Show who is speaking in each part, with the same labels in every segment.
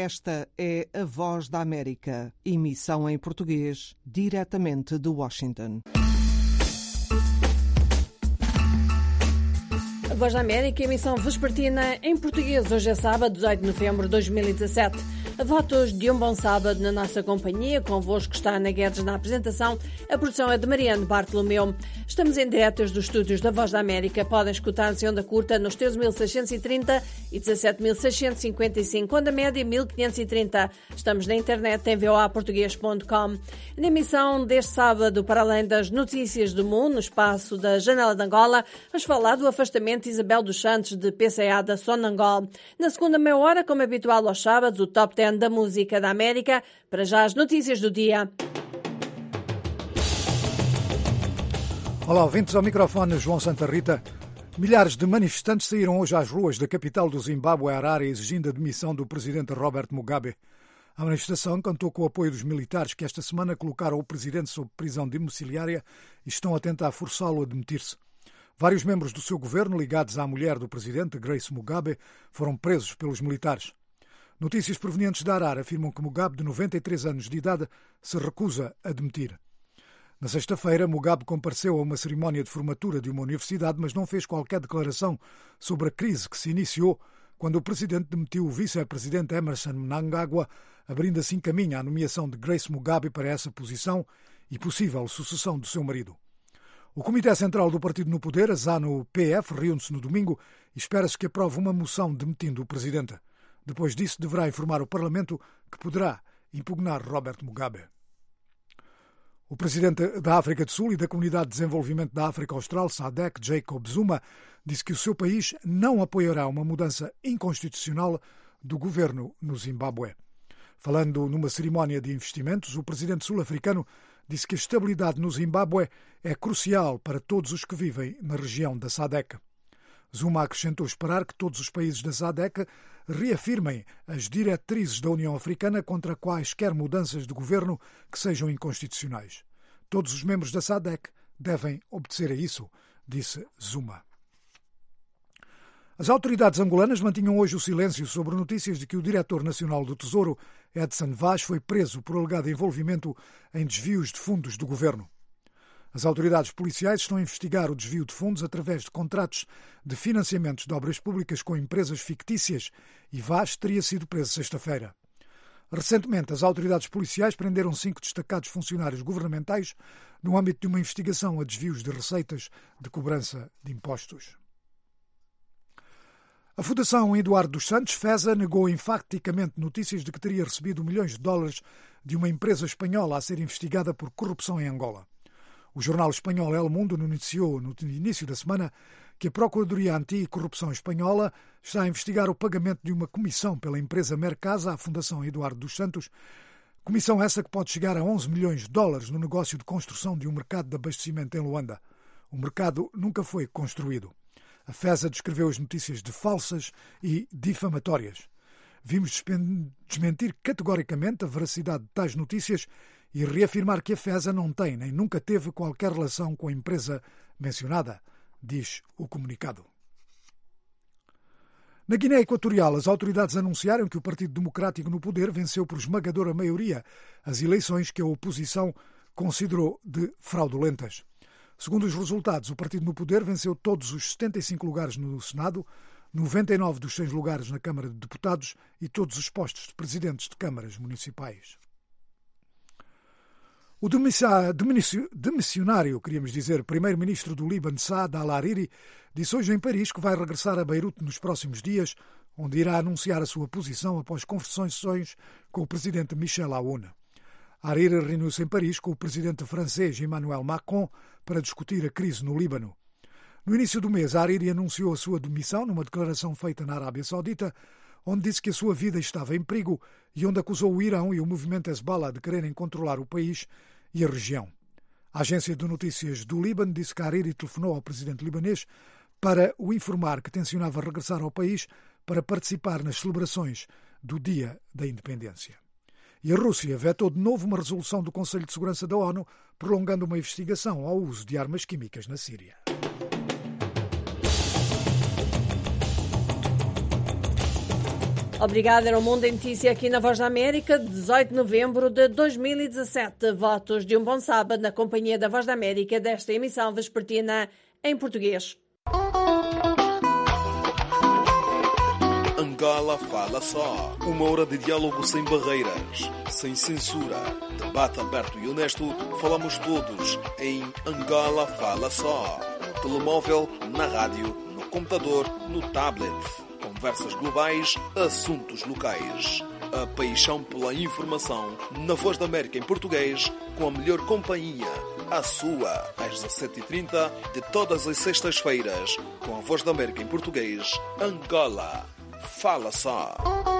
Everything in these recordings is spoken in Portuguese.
Speaker 1: Esta é a Voz da América, emissão em português, diretamente de Washington.
Speaker 2: A Voz da América, emissão vespertina em português. Hoje é sábado, 18 de novembro de 2017. Votos de um bom sábado na nossa companhia. Convosco está Ana Guedes na apresentação. A produção é de Mariano Bartolomeu. Estamos em direto dos estúdios da Voz da América. Podem escutar-nos em onda curta nos 13.630 e 17.655, onda média 1.530. Estamos na internet em voaportugues.com. Na emissão deste sábado, para além das notícias do mundo, no espaço da Janela de Angola, vamos falar do afastamento de Isabel dos Santos de PCA da Sonangol. Na segunda meia hora, como habitual aos sábados, o Top 10 da música da América. Para já as notícias do dia.
Speaker 3: Olá, ouvintes, ao microfone João Santa Rita. Milhares de manifestantes saíram hoje às ruas da capital do Zimbábue, Harare, exigindo a demissão do presidente Robert Mugabe. A manifestação contou com o apoio dos militares que esta semana colocaram o presidente sob prisão domiciliária e estão a tentar forçá-lo a demitir-se. Vários membros do seu governo, ligados à mulher do presidente, Grace Mugabe, foram presos pelos militares. Notícias provenientes da Harare afirmam que Mugabe, de 93 anos de idade, se recusa a demitir. Na sexta-feira, Mugabe compareceu a uma cerimónia de formatura de uma universidade, mas não fez qualquer declaração sobre a crise que se iniciou quando o presidente demitiu o vice-presidente Emmerson Mnangagwa, abrindo assim caminho à nomeação de Grace Mugabe para essa posição e possível sucessão do seu marido. O Comitê Central do Partido no Poder, a ZANU-PF, reúne-se no domingo e espera-se que aprove uma moção demitindo o presidente. Depois disso, deverá informar o Parlamento que poderá impugnar Robert Mugabe. O presidente da África do Sul e da Comunidade de Desenvolvimento da África Austral, SADC, Jacob Zuma, disse que o seu país não apoiará uma mudança inconstitucional do governo no Zimbábue. Falando numa cerimónia de investimentos, o presidente sul-africano disse que a estabilidade no Zimbábue é crucial para todos os que vivem na região da SADC. Zuma acrescentou esperar que todos os países da SADC reafirmem as diretrizes da União Africana contra quaisquer mudanças de governo que sejam inconstitucionais. Todos os membros da SADC devem obedecer a isso, disse Zuma. As autoridades angolanas mantinham hoje o silêncio sobre notícias de que o diretor nacional do Tesouro, Edson Vaz, foi preso por alegado envolvimento em desvios de fundos do governo. As autoridades policiais estão a investigar o desvio de fundos através de contratos de financiamentos de obras públicas com empresas fictícias e Vaz teria sido preso sexta-feira. Recentemente, as autoridades policiais prenderam 5 destacados funcionários governamentais no âmbito de uma investigação a desvios de receitas de cobrança de impostos. A Fundação Eduardo dos Santos, FESA, negou enfaticamente notícias de que teria recebido milhões de dólares de uma empresa espanhola a ser investigada por corrupção em Angola. O jornal espanhol El Mundo anunciou no início da semana que a Procuradoria Anticorrupção Espanhola está a investigar o pagamento de uma comissão pela empresa Mercasa à Fundação Eduardo dos Santos, comissão essa que pode chegar a 11 milhões de dólares no negócio de construção de um mercado de abastecimento em Luanda. O mercado nunca foi construído. A FESA descreveu as notícias de falsas e difamatórias. Vimos desmentir categoricamente a veracidade de tais notícias e reafirmar que a FESA não tem nem nunca teve qualquer relação com a empresa mencionada, diz o comunicado. Na Guiné Equatorial, as autoridades anunciaram que o Partido Democrático no poder venceu por esmagadora maioria as eleições que a oposição considerou de fraudulentas. Segundo os resultados, o partido no poder venceu todos os 75 lugares no Senado, 99 dos 100 lugares na Câmara de Deputados e todos os postos de presidentes de câmaras municipais. O demissionário, primeiro-ministro do Líbano, Saad al-Hariri, disse hoje em Paris que vai regressar a Beirute nos próximos dias, onde irá anunciar a sua posição após conversações com o presidente Michel Aoun. Hariri reuniu-se em Paris com o presidente francês Emmanuel Macron para discutir a crise no Líbano. No início do mês, Hariri anunciou a sua demissão numa declaração feita na Arábia Saudita, onde disse que a sua vida estava em perigo e onde acusou o Irão e o movimento Hezbollah de quererem controlar o país e a região. A agência de notícias do Líbano disse que Hariri telefonou ao presidente libanês para o informar que tencionava regressar ao país para participar nas celebrações do Dia da Independência. E a Rússia vetou de novo uma resolução do Conselho de Segurança da ONU prolongando uma investigação ao uso de armas químicas na Síria.
Speaker 2: Obrigada, era o Mundo em Notícia aqui na Voz da América, 18 de novembro de 2017. Votos de um bom sábado na companhia da Voz da América desta emissão vespertina em português.
Speaker 4: Angola Fala Só. Uma hora de diálogo sem barreiras, sem censura. Debate aberto e honesto. Falamos todos em Angola Fala Só. No telemóvel, na rádio, no computador, no tablet. Conversas globais, assuntos locais. A paixão pela informação na Voz da América em português, com a melhor companhia. A sua, às 17h30, de todas as sextas-feiras, com a Voz da América em português, Angola Fala Só.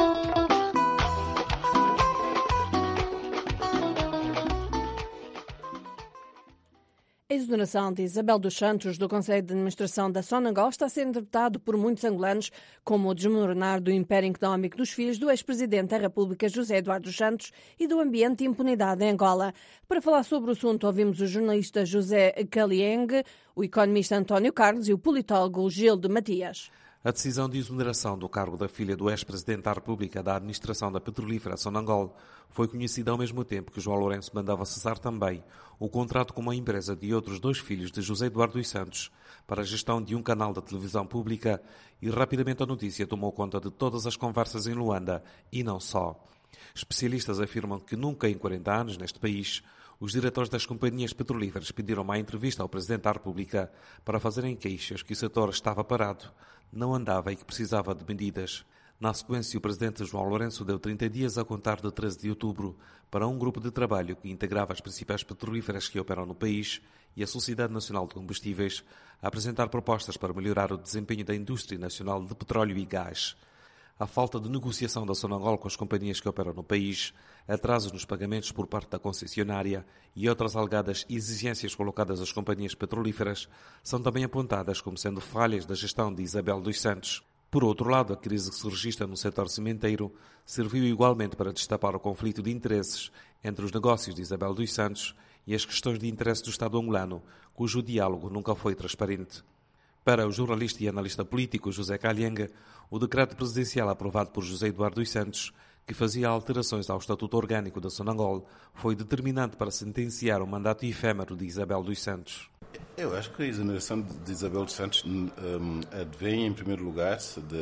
Speaker 2: A exoneração de Isabel dos Santos do Conselho de Administração da Sonangol está a ser interpretado por muitos angolanos como o desmoronar do império económico dos filhos do ex-presidente da República José Eduardo dos Santos e do ambiente de impunidade em Angola. Para falar sobre o assunto, ouvimos o jornalista José Kalieng, o economista António Carlos e o politólogo Gil de Matias.
Speaker 5: A decisão de exoneração do cargo da filha do ex-presidente da República da Administração da Petrolífera Sonangol foi conhecida ao mesmo tempo que João Lourenço mandava cessar também o contrato com uma empresa de outros dois filhos de José Eduardo dos Santos para a gestão de um canal da televisão pública, e rapidamente a notícia tomou conta de todas as conversas em Luanda e não só. Especialistas afirmam que nunca em 40 anos neste país os diretores das companhias petrolíferas pediram uma entrevista ao Presidente da República para fazerem queixas que o setor estava parado, não andava e que precisava de medidas. Na sequência, o Presidente João Lourenço deu 30 dias a contar de 13 de outubro para um grupo de trabalho que integrava as principais petrolíferas que operam no país e a Sociedade Nacional de Combustíveis a apresentar propostas para melhorar o desempenho da indústria nacional de petróleo e gás. A falta de negociação da Sonangol com as companhias que operam no país, atrasos nos pagamentos por parte da concessionária e outras alegadas exigências colocadas às companhias petrolíferas são também apontadas como sendo falhas da gestão de Isabel dos Santos. Por outro lado, a crise que se registra no setor cimenteiro serviu igualmente para destapar o conflito de interesses entre os negócios de Isabel dos Santos e as questões de interesse do Estado angolano, cujo diálogo nunca foi transparente. Para o jornalista e analista político José Kalieng, o decreto presidencial aprovado por José Eduardo dos Santos, que fazia alterações ao Estatuto Orgânico da Sonangol, foi determinante para sentenciar o mandato efêmero de Isabel dos Santos.
Speaker 6: Eu acho que a exoneração de Isabel dos Santos advém, em primeiro lugar,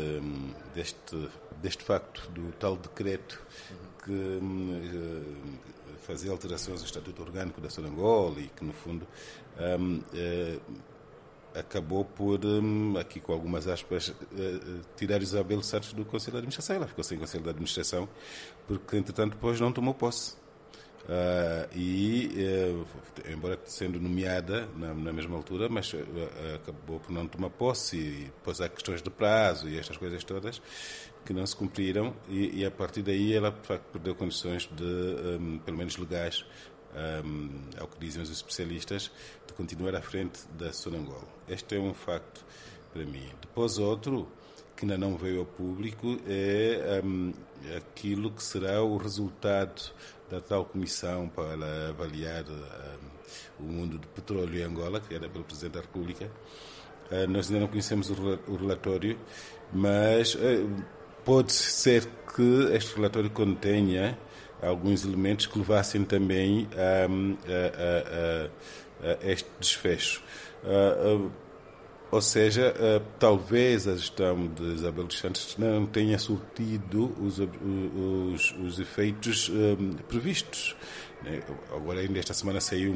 Speaker 6: deste facto do tal decreto que fazia alterações ao Estatuto Orgânico da Sonangol e que, no fundo, acabou por, aqui com algumas aspas, tirar Isabel dos Santos do Conselho de Administração. Ela ficou sem Conselho de Administração porque, entretanto, depois não tomou posse. Embora sendo nomeada na mesma altura, mas acabou por não tomar posse, e depois há questões de prazo e estas coisas todas que não se cumpriram, e a partir daí ela, de facto, perdeu condições de, pelo menos legais, ao que dizem os especialistas, de continuar à frente da Sonangol. Este é um facto para mim. Depois outro, que ainda não veio ao público, é aquilo que será o resultado da tal comissão para avaliar o mundo do petróleo em Angola, que era pelo Presidente da República. Nós ainda não conhecemos o relatório, mas pode ser que este relatório contenha alguns elementos que levassem também a este desfecho. Ou seja, talvez a gestão de Isabel dos Santos não tenha surtido os efeitos previstos. Agora, ainda esta semana saiu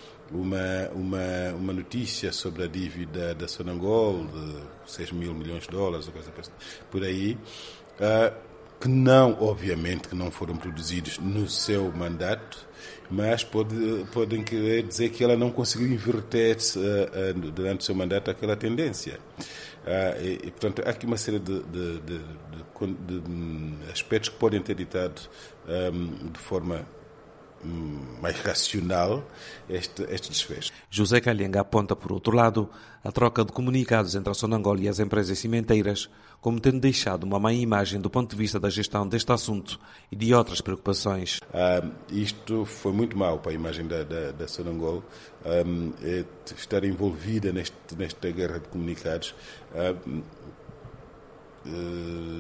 Speaker 6: uma notícia sobre a dívida da Sonangol de 6 mil milhões de dólares, ou coisa por aí, que obviamente, que não foram produzidos no seu mandato, mas podem querer dizer que ela não conseguiu inverter durante o seu mandato aquela tendência. E, portanto, há aqui uma série de aspectos que podem ter ditado de forma mais racional este desfecho.
Speaker 5: José Kalieng aponta, por outro lado, a troca de comunicados entre a Sonangol e as empresas cimenteiras como tendo deixado uma má imagem do ponto de vista da gestão deste assunto e de outras preocupações.
Speaker 6: Isto foi muito mau para a imagem da Sonangol, estar envolvida nesta guerra de comunicados,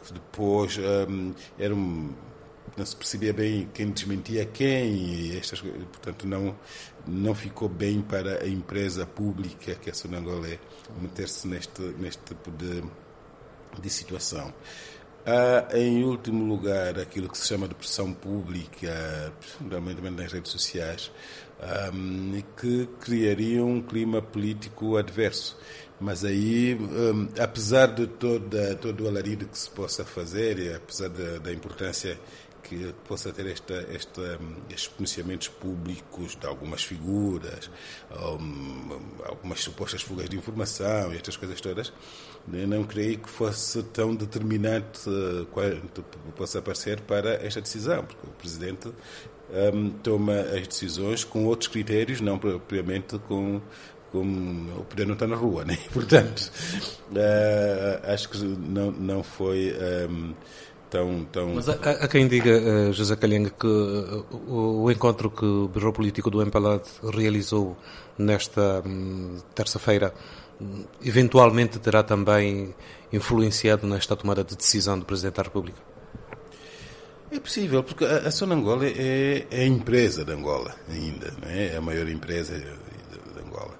Speaker 6: depois não se percebia bem quem desmentia quem, e estas coisas, portanto não ficou bem para a empresa pública que a Sonangol é meter-se neste tipo de situação. Há, em último lugar, aquilo que se chama de pressão pública, fundamentalmente nas redes sociais, que criaria um clima político adverso. Mas aí, apesar de todo o alarido que se possa fazer, e apesar da importância que possa ter estes pronunciamentos públicos de algumas figuras, algumas supostas fugas de informação e estas coisas todas, eu não creio que fosse tão determinante quanto possa parecer para esta decisão, porque o Presidente toma as decisões com outros critérios, não propriamente com o poder não está na rua, né? Portanto, acho que não foi tão...
Speaker 5: Mas há quem diga, José Calhenga, que o encontro que o Bureau Político do MPLAD realizou nesta terça-feira eventualmente terá também influenciado nesta tomada de decisão do Presidente da República?
Speaker 6: É possível, porque a Sonangol é a empresa de Angola ainda, não é? É a maior empresa de Angola.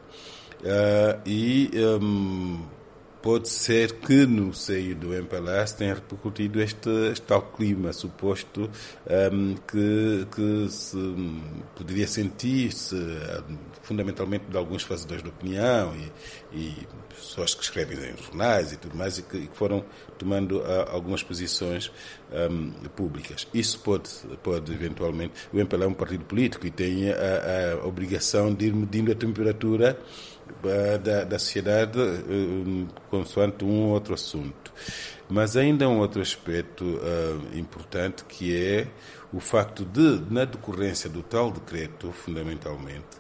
Speaker 6: Pode ser que no seio do MPLA se tenha repercutido este tal clima suposto que se poderia sentir-se fundamentalmente de alguns fazedores de opinião e pessoas que escrevem em jornais e tudo mais, e que foram tomando algumas posições públicas. Isso pode eventualmente... O MPLA é um partido político e tem a obrigação de ir medindo a temperatura da sociedade consoante um ou outro assunto. Mas ainda um outro aspecto importante, que é o facto de, na decorrência do tal decreto, fundamentalmente,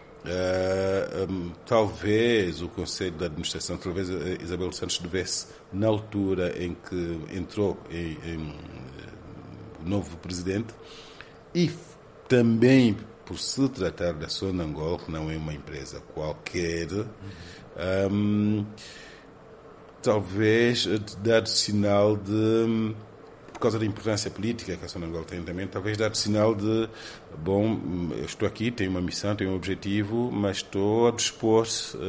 Speaker 6: talvez o Conselho de Administração, talvez Isabel dos Santos devesse, na altura em que entrou o novo Presidente, e também por se tratar da Sonangol, que não é uma empresa qualquer, talvez dado sinal de, por causa da importância política que a Sonangol tem também, talvez dado sinal de, bom, eu estou aqui, tenho uma missão, tenho um objetivo, mas estou a dispor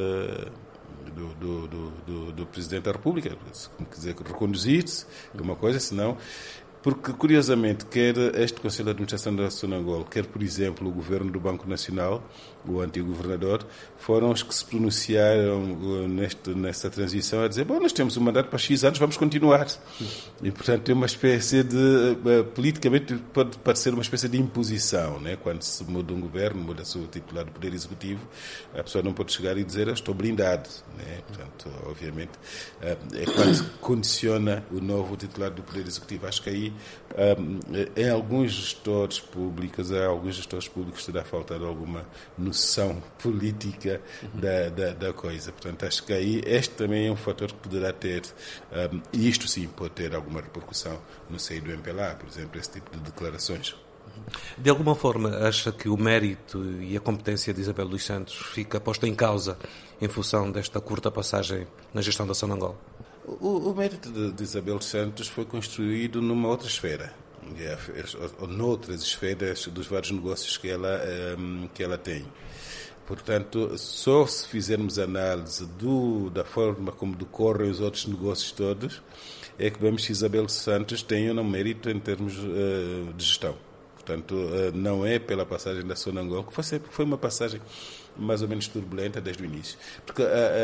Speaker 6: do Presidente da República, se quiser reconduzir-se, uma coisa, senão... Porque, curiosamente, quer este Conselho de Administração da Sonangol, quer, por exemplo, o Governo do Banco Nacional, o antigo governador, foram os que se pronunciaram nessa transição a dizer, bom, nós temos um mandato para X anos, vamos continuar. E, portanto, é uma espécie de... Politicamente pode parecer uma espécie de imposição, né? Quando se muda um governo, muda-se o titular do Poder Executivo, a pessoa não pode chegar e dizer, estou blindado, né? Portanto, obviamente, é quando condiciona o novo titular do Poder Executivo. Acho que aí em alguns gestores públicos terá faltado alguma noção política da coisa. Portanto, acho que aí este também é um fator que poderá ter, e isto sim pode ter alguma repercussão no seio do MPLA, por exemplo, esse tipo de declarações.
Speaker 5: De alguma forma, acha que o mérito e a competência de Isabel dos Santos fica posta em causa em função desta curta passagem na gestão da Sonangol?
Speaker 6: O mérito de Isabel dos Santos foi construído numa outra esfera, ou noutras esferas dos vários negócios que ela tem. Portanto, só se fizermos análise da forma como decorrem os outros negócios todos, é que vemos que Isabel dos Santos tem um mérito em termos de gestão. Portanto, não é pela passagem da Sonangol, que foi uma passagem mais ou menos turbulenta desde o início. Porque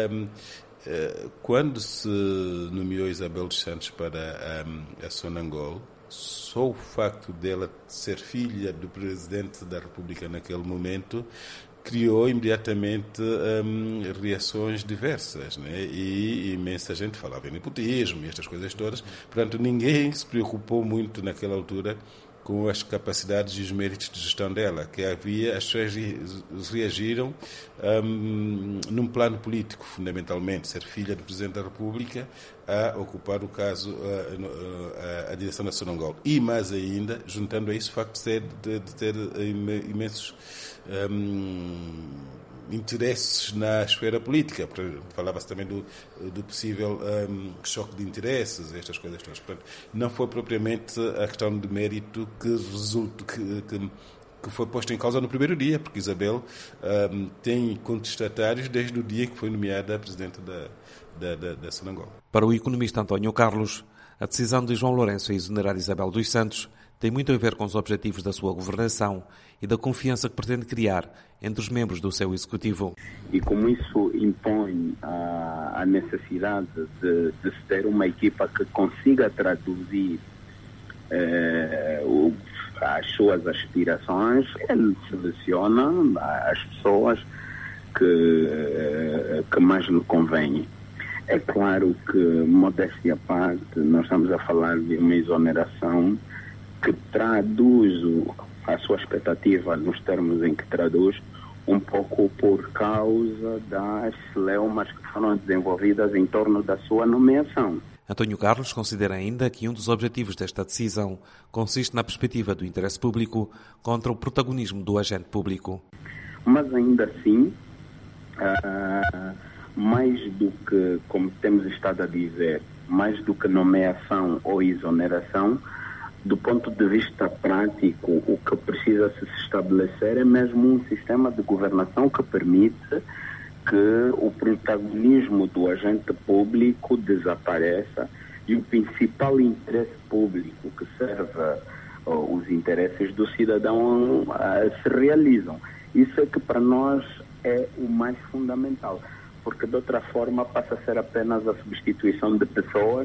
Speaker 6: quando se nomeou Isabel dos Santos para a Sonangol, só o facto dela ser filha do Presidente da República naquele momento criou imediatamente reações diversas, né? E imensa gente falava em nepotismo e estas coisas todas. Portanto, ninguém se preocupou muito naquela altura com as capacidades e os méritos de gestão dela, que havia, as pessoas reagiram num plano político, fundamentalmente, ser filha do Presidente da República a ocupar o caso, a direção da Sonangol. E mais ainda, juntando a isso o facto de ter imensos interesses na esfera política. Falava-se também do possível choque de interesses, estas coisas todas. Portanto, não foi propriamente a questão de mérito que foi posto em causa no primeiro dia, porque Isabel tem contestatários desde o dia que foi nomeada presidente da Sonangol.
Speaker 5: Para o economista António Carlos, a decisão de João Lourenço em exonerar Isabel dos Santos tem muito a ver com os objetivos da sua governação e da confiança que pretende criar entre os membros do seu executivo.
Speaker 7: E como isso impõe a necessidade de se ter uma equipa que consiga traduzir as suas aspirações, ele seleciona as pessoas que mais lhe convêm. É claro que, modéstia à parte, nós estamos a falar de uma exoneração que traduz a sua expectativa nos termos em que traduz, um pouco por causa das celeumas que foram desenvolvidas em torno da sua nomeação.
Speaker 5: António Carlos considera ainda que um dos objetivos desta decisão consiste na perspectiva do interesse público contra o protagonismo do agente público.
Speaker 7: Mas ainda assim, mais do que, como temos estado a dizer, mais do que nomeação ou exoneração, do ponto de vista prático, o que precisa se estabelecer é mesmo um sistema de governação que permite que o protagonismo do agente público desapareça e o principal interesse público, que serve os interesses do cidadão, se realizam. Isso é que para nós é o mais fundamental, porque de outra forma passa a ser apenas a substituição de pessoas,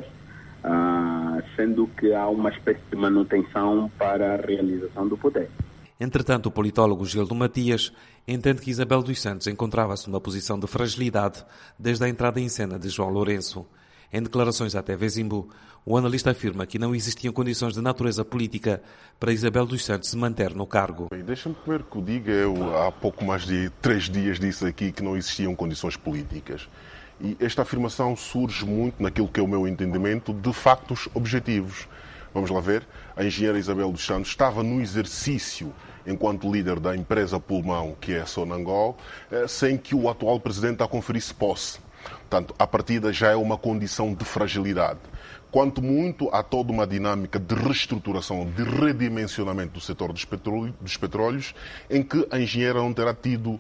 Speaker 7: sendo que há uma espécie de manutenção para a realização do poder.
Speaker 5: Entretanto, o politólogo Gildo Matias entende que Isabel dos Santos encontrava-se numa posição de fragilidade desde a entrada em cena de João Lourenço. Em declarações à TV Zimbo, o analista afirma que não existiam condições de natureza política para Isabel dos Santos se manter no cargo.
Speaker 8: Deixa-me primeiro que o diga, eu há pouco mais de 3 dias disse aqui que não existiam condições políticas. E esta afirmação surge muito naquilo que é o meu entendimento de factos objetivos. Vamos lá ver, a engenheira Isabel dos Santos estava no exercício enquanto líder da empresa pulmão, que é a Sonangol, sem que o atual presidente a conferisse posse. Portanto, a partida já é uma condição de fragilidade. Quanto muito, há toda uma dinâmica de reestruturação, de redimensionamento do setor dos petróleos, em que a engenheira não terá tido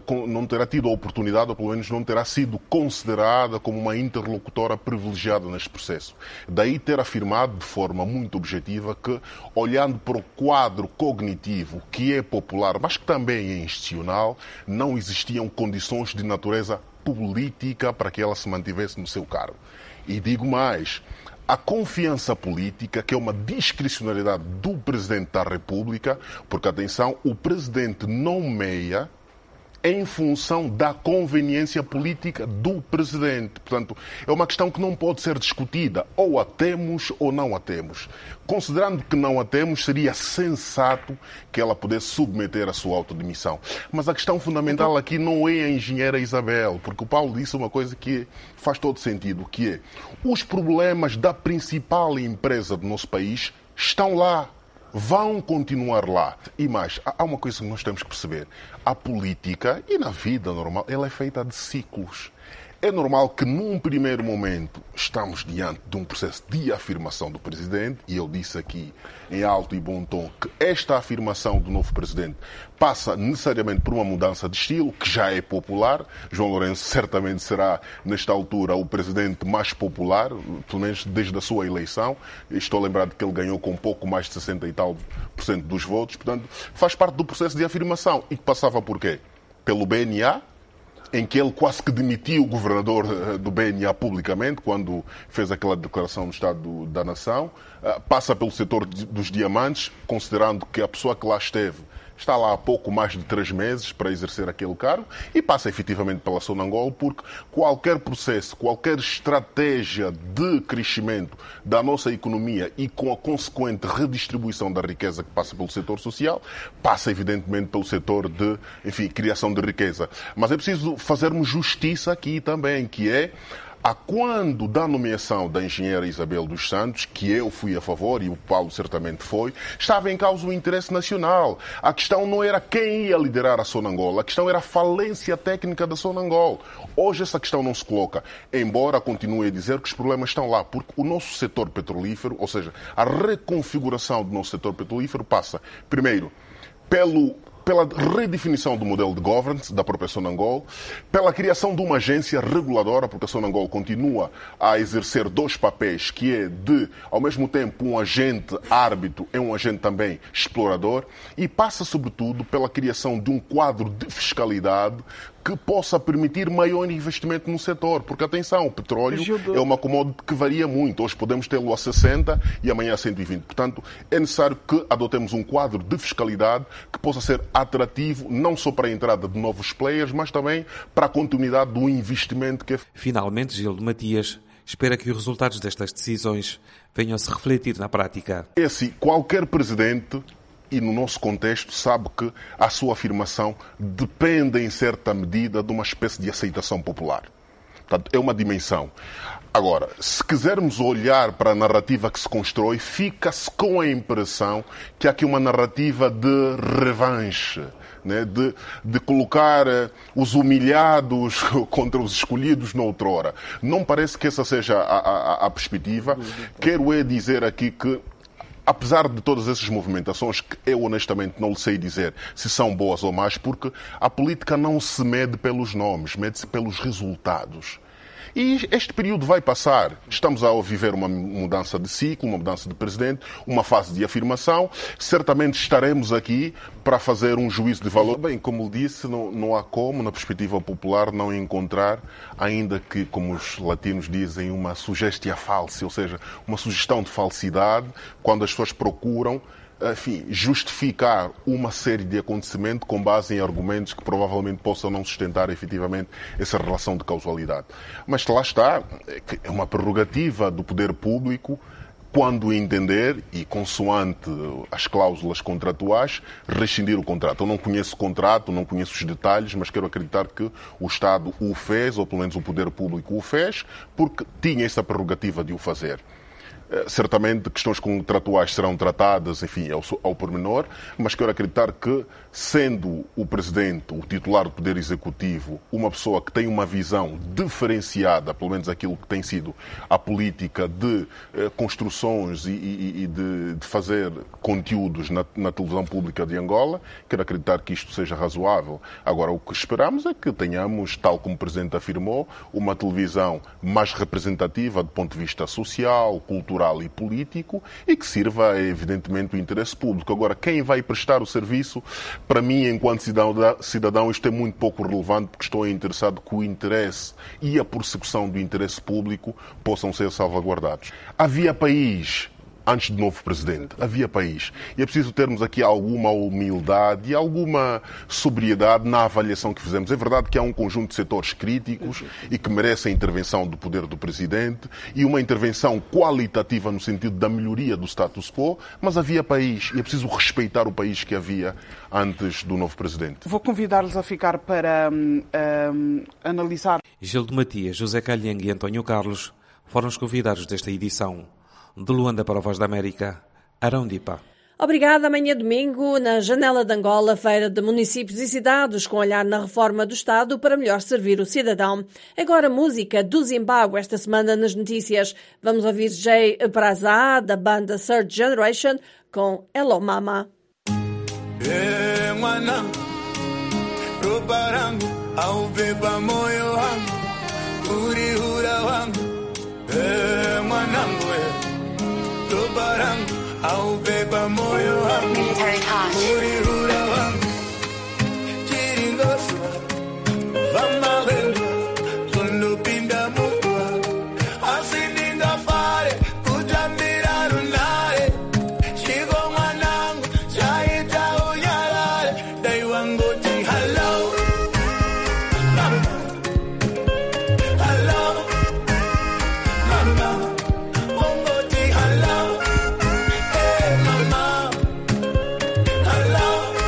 Speaker 8: a oportunidade, ou pelo menos não terá sido considerada como uma interlocutora privilegiada neste processo. Daí ter afirmado de forma muito objetiva que, olhando para o quadro cognitivo, que é popular, mas que também é institucional, não existiam condições de natureza política para que ela se mantivesse no seu cargo. E digo mais, a confiança política, que é uma discricionariedade do Presidente da República, porque, atenção, o Presidente nomeia em função da conveniência política do Presidente. Portanto, é uma questão que não pode ser discutida. Ou a temos ou não a temos. Considerando que não a temos, seria sensato que ela pudesse submeter a sua autodemissão. Mas a questão fundamental aqui não é a engenheira Isabel, porque o Paulo disse uma coisa que faz todo sentido, que é os problemas da principal empresa do nosso país estão lá. Vão continuar lá. E mais, há uma coisa que nós temos que perceber. A política, e na vida normal, ela é feita de ciclos. É normal que, num primeiro momento, estamos diante de um processo de afirmação do Presidente, e eu disse aqui, em alto e bom tom, que esta afirmação do novo Presidente passa necessariamente por uma mudança de estilo, que já é popular. João Lourenço certamente será, nesta altura, o Presidente mais popular, pelo menos desde a sua eleição. Estou lembrado que ele ganhou com pouco mais de 60 e tal % dos votos. Portanto, faz parte do processo de afirmação. E que passava por quê? Pelo BNA, em que ele quase que demitiu o governador do BNA publicamente, quando fez aquela declaração do Estado da Nação. Passa pelo setor dos diamantes, considerando que a pessoa que lá esteve está lá há pouco mais de 3 meses para exercer aquele cargo, e passa efetivamente pela Sonangol, porque qualquer processo, qualquer estratégia de crescimento da nossa economia e com a consequente redistribuição da riqueza que passa pelo setor social, passa evidentemente pelo setor de, criação de riqueza. Mas é preciso fazermos justiça aqui também, que é a quando da nomeação da engenheira Isabel dos Santos, que eu fui a favor e o Paulo certamente foi, estava em causa o interesse nacional. A questão não era quem ia liderar a Sonangol, a questão era a falência técnica da Sonangol. Hoje essa questão não se coloca, embora continue a dizer que os problemas estão lá, porque o nosso setor petrolífero, ou seja, a reconfiguração do nosso setor petrolífero passa, primeiro, pela redefinição do modelo de governance da própria Sonangol, pela criação de uma agência reguladora, porque a Sonangol continua a exercer dois papéis, que é de, ao mesmo tempo, um agente árbitro e um agente também explorador, e passa, sobretudo, pela criação de um quadro de fiscalidade que possa permitir maior investimento no setor. Porque, atenção, o petróleo é uma commodity que varia muito. Hoje podemos tê-lo a 60 e amanhã a 120. Portanto, é necessário que adotemos um quadro de fiscalidade que possa ser atrativo, não só para a entrada de novos players, mas também para a continuidade do investimento que é...
Speaker 5: Finalmente, Gildo Matias espera que os resultados destas decisões venham a se refletir na prática.
Speaker 8: É assim, qualquer presidente... E no nosso contexto sabe que a sua afirmação depende em certa medida de uma espécie de aceitação popular. Portanto, é uma dimensão. Agora, se quisermos olhar para a narrativa que se constrói, fica-se com a impressão que há aqui uma narrativa de revanche, né? de colocar os humilhados contra os escolhidos noutrora. Não parece que essa seja a perspectiva. Quero dizer aqui que apesar de todas essas movimentações, que eu honestamente não lhe sei dizer se são boas ou más, porque a política não se mede pelos nomes, mede-se pelos resultados. E este período vai passar. Estamos a viver uma mudança de ciclo, uma mudança de presidente, uma fase de afirmação. Certamente estaremos aqui para fazer um juízo de valor. Bem, como disse, não há como, na perspectiva popular, não encontrar, ainda que, como os latinos dizem, uma suggestia falsa, ou seja, uma sugestão de falsidade, quando as pessoas procuram, enfim, justificar uma série de acontecimentos com base em argumentos que provavelmente possam não sustentar efetivamente essa relação de causalidade. Mas lá está, é uma prerrogativa do poder público, quando entender, e consoante as cláusulas contratuais, rescindir o contrato. Eu não conheço o contrato, não conheço os detalhes, mas quero acreditar que o Estado o fez, ou pelo menos o poder público o fez, porque tinha essa prerrogativa de o fazer. Certamente questões contratuais serão tratadas, enfim, ao pormenor, mas quero acreditar que, sendo o Presidente, o titular do Poder Executivo, uma pessoa que tem uma visão diferenciada, pelo menos aquilo que tem sido a política de construções e de fazer conteúdos na televisão pública de Angola, quero acreditar que isto seja razoável. Agora, o que esperamos é que tenhamos, tal como o Presidente afirmou, uma televisão mais representativa do ponto de vista social, cultural e político, e que sirva, evidentemente, o interesse público. Agora, quem vai prestar o serviço, para mim, enquanto cidadão, isto é muito pouco relevante, porque estou interessado que o interesse e a persecução do interesse público possam ser salvaguardados. Havia país antes do novo Presidente, havia país. E é preciso termos aqui alguma humildade e alguma sobriedade na avaliação que fizemos. É verdade que há um conjunto de setores críticos e que merecem a intervenção do poder do Presidente e uma intervenção qualitativa no sentido da melhoria do status quo, mas havia país e é preciso respeitar o país que havia antes do novo Presidente.
Speaker 9: Vou convidar-los a ficar para analisar.
Speaker 5: Gildo Matias, José Calhengue e António Carlos foram os convidados desta edição. De Luanda para a Voz da América, Arão Dipa.
Speaker 2: Obrigada. Amanhã domingo, na Janela de Angola, feira de municípios e cidades, com olhar na reforma do Estado para melhor servir o cidadão. Agora, música do Zimbábue, esta semana nas notícias. Vamos ouvir Jay Praza, da banda Third Generation, com Hello Mama.
Speaker 10: Military Touch.
Speaker 11: Hello.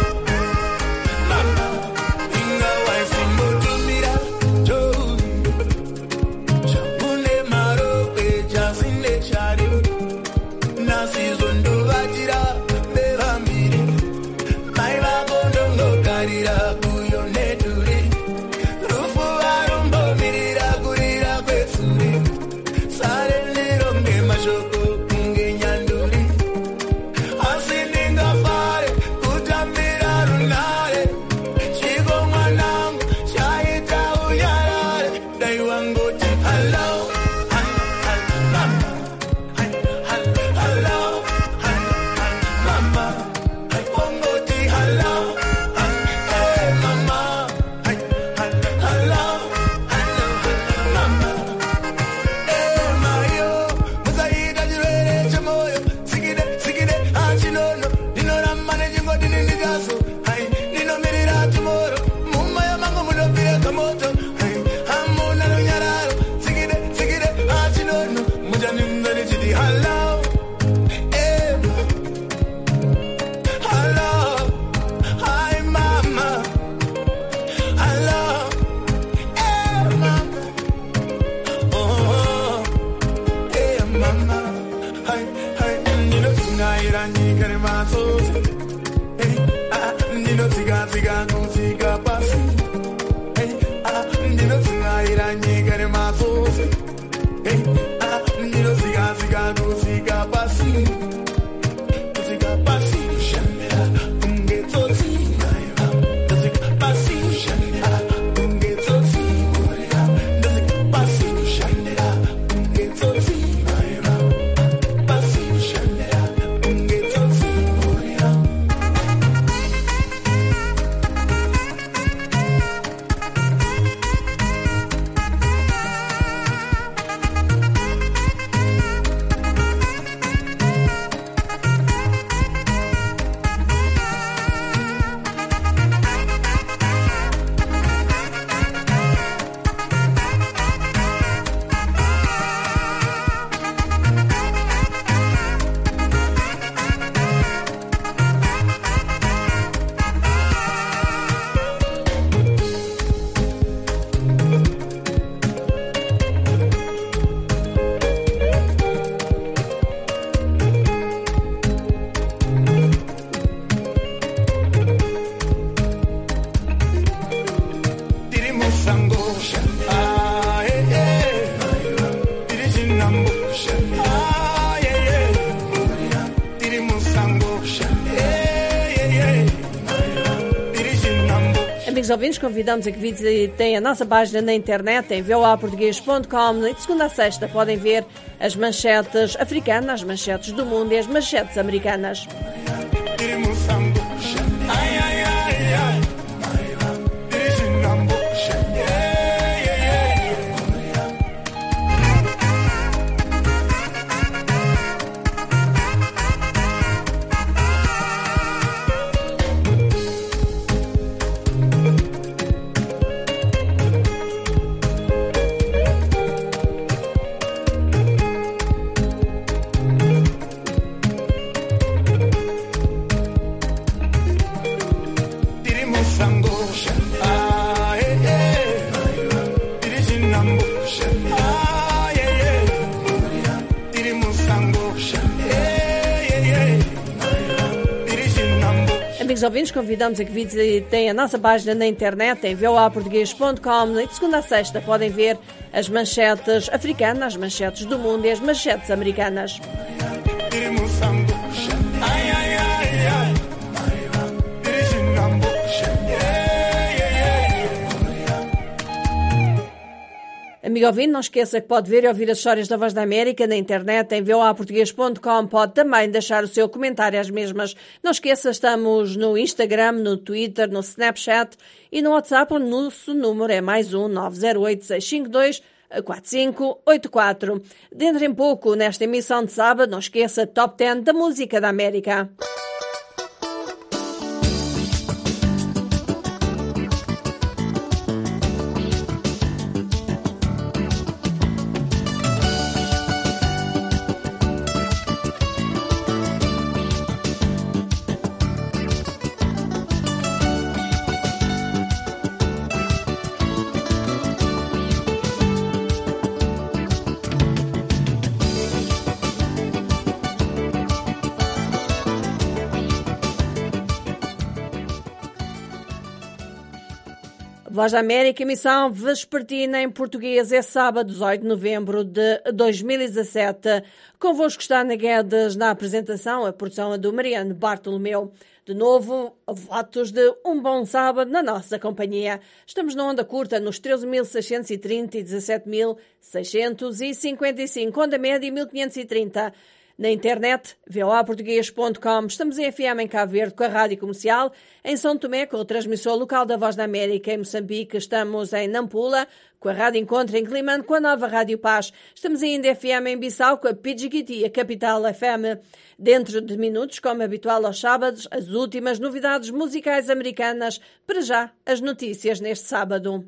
Speaker 2: Amigos ouvintes, convidamos a que visitem a nossa página na internet em voaportugues.com. De segunda a sexta podem ver as manchetes africanas, as manchetes do mundo e as manchetes americanas. Amigos ouvintes, convidamos a que visitem a nossa página na internet em voaportugues.com. De segunda a sexta podem ver as manchetes africanas, as manchetes do mundo e as manchetes americanas. Amigo ouvinte, não esqueça que pode ver e ouvir as histórias da Voz da América na internet em voaportugues.com. Pode também deixar o seu comentário às mesmas. Não esqueça, estamos no Instagram, no Twitter, no Snapchat e no WhatsApp. O nosso número é +1 908 652 4584. Dentro em pouco, nesta emissão de sábado, não esqueça Top 10 da Música da América. Voz da América, emissão vespertina em português, é sábado, 18 de novembro de 2017. Convosco está Ana Guedes na apresentação, a produção é do Mariano Bartolomeu. De novo, votos de um bom sábado na nossa companhia. Estamos na onda curta nos 13.630 e 17.655, onda média 1.530. Na internet, voaportugues.com. Estamos em FM em Cabo Verde com a Rádio Comercial, em São Tomé com o transmissor local da Voz da América, em Moçambique estamos em Nampula com a Rádio Encontro, em Climane com a nova Rádio Paz. Estamos ainda FM em Bissau com a Pidjiquiti, a Capital FM. Dentro de minutos, como habitual aos sábados, as últimas novidades musicais americanas. Para já, as notícias neste sábado.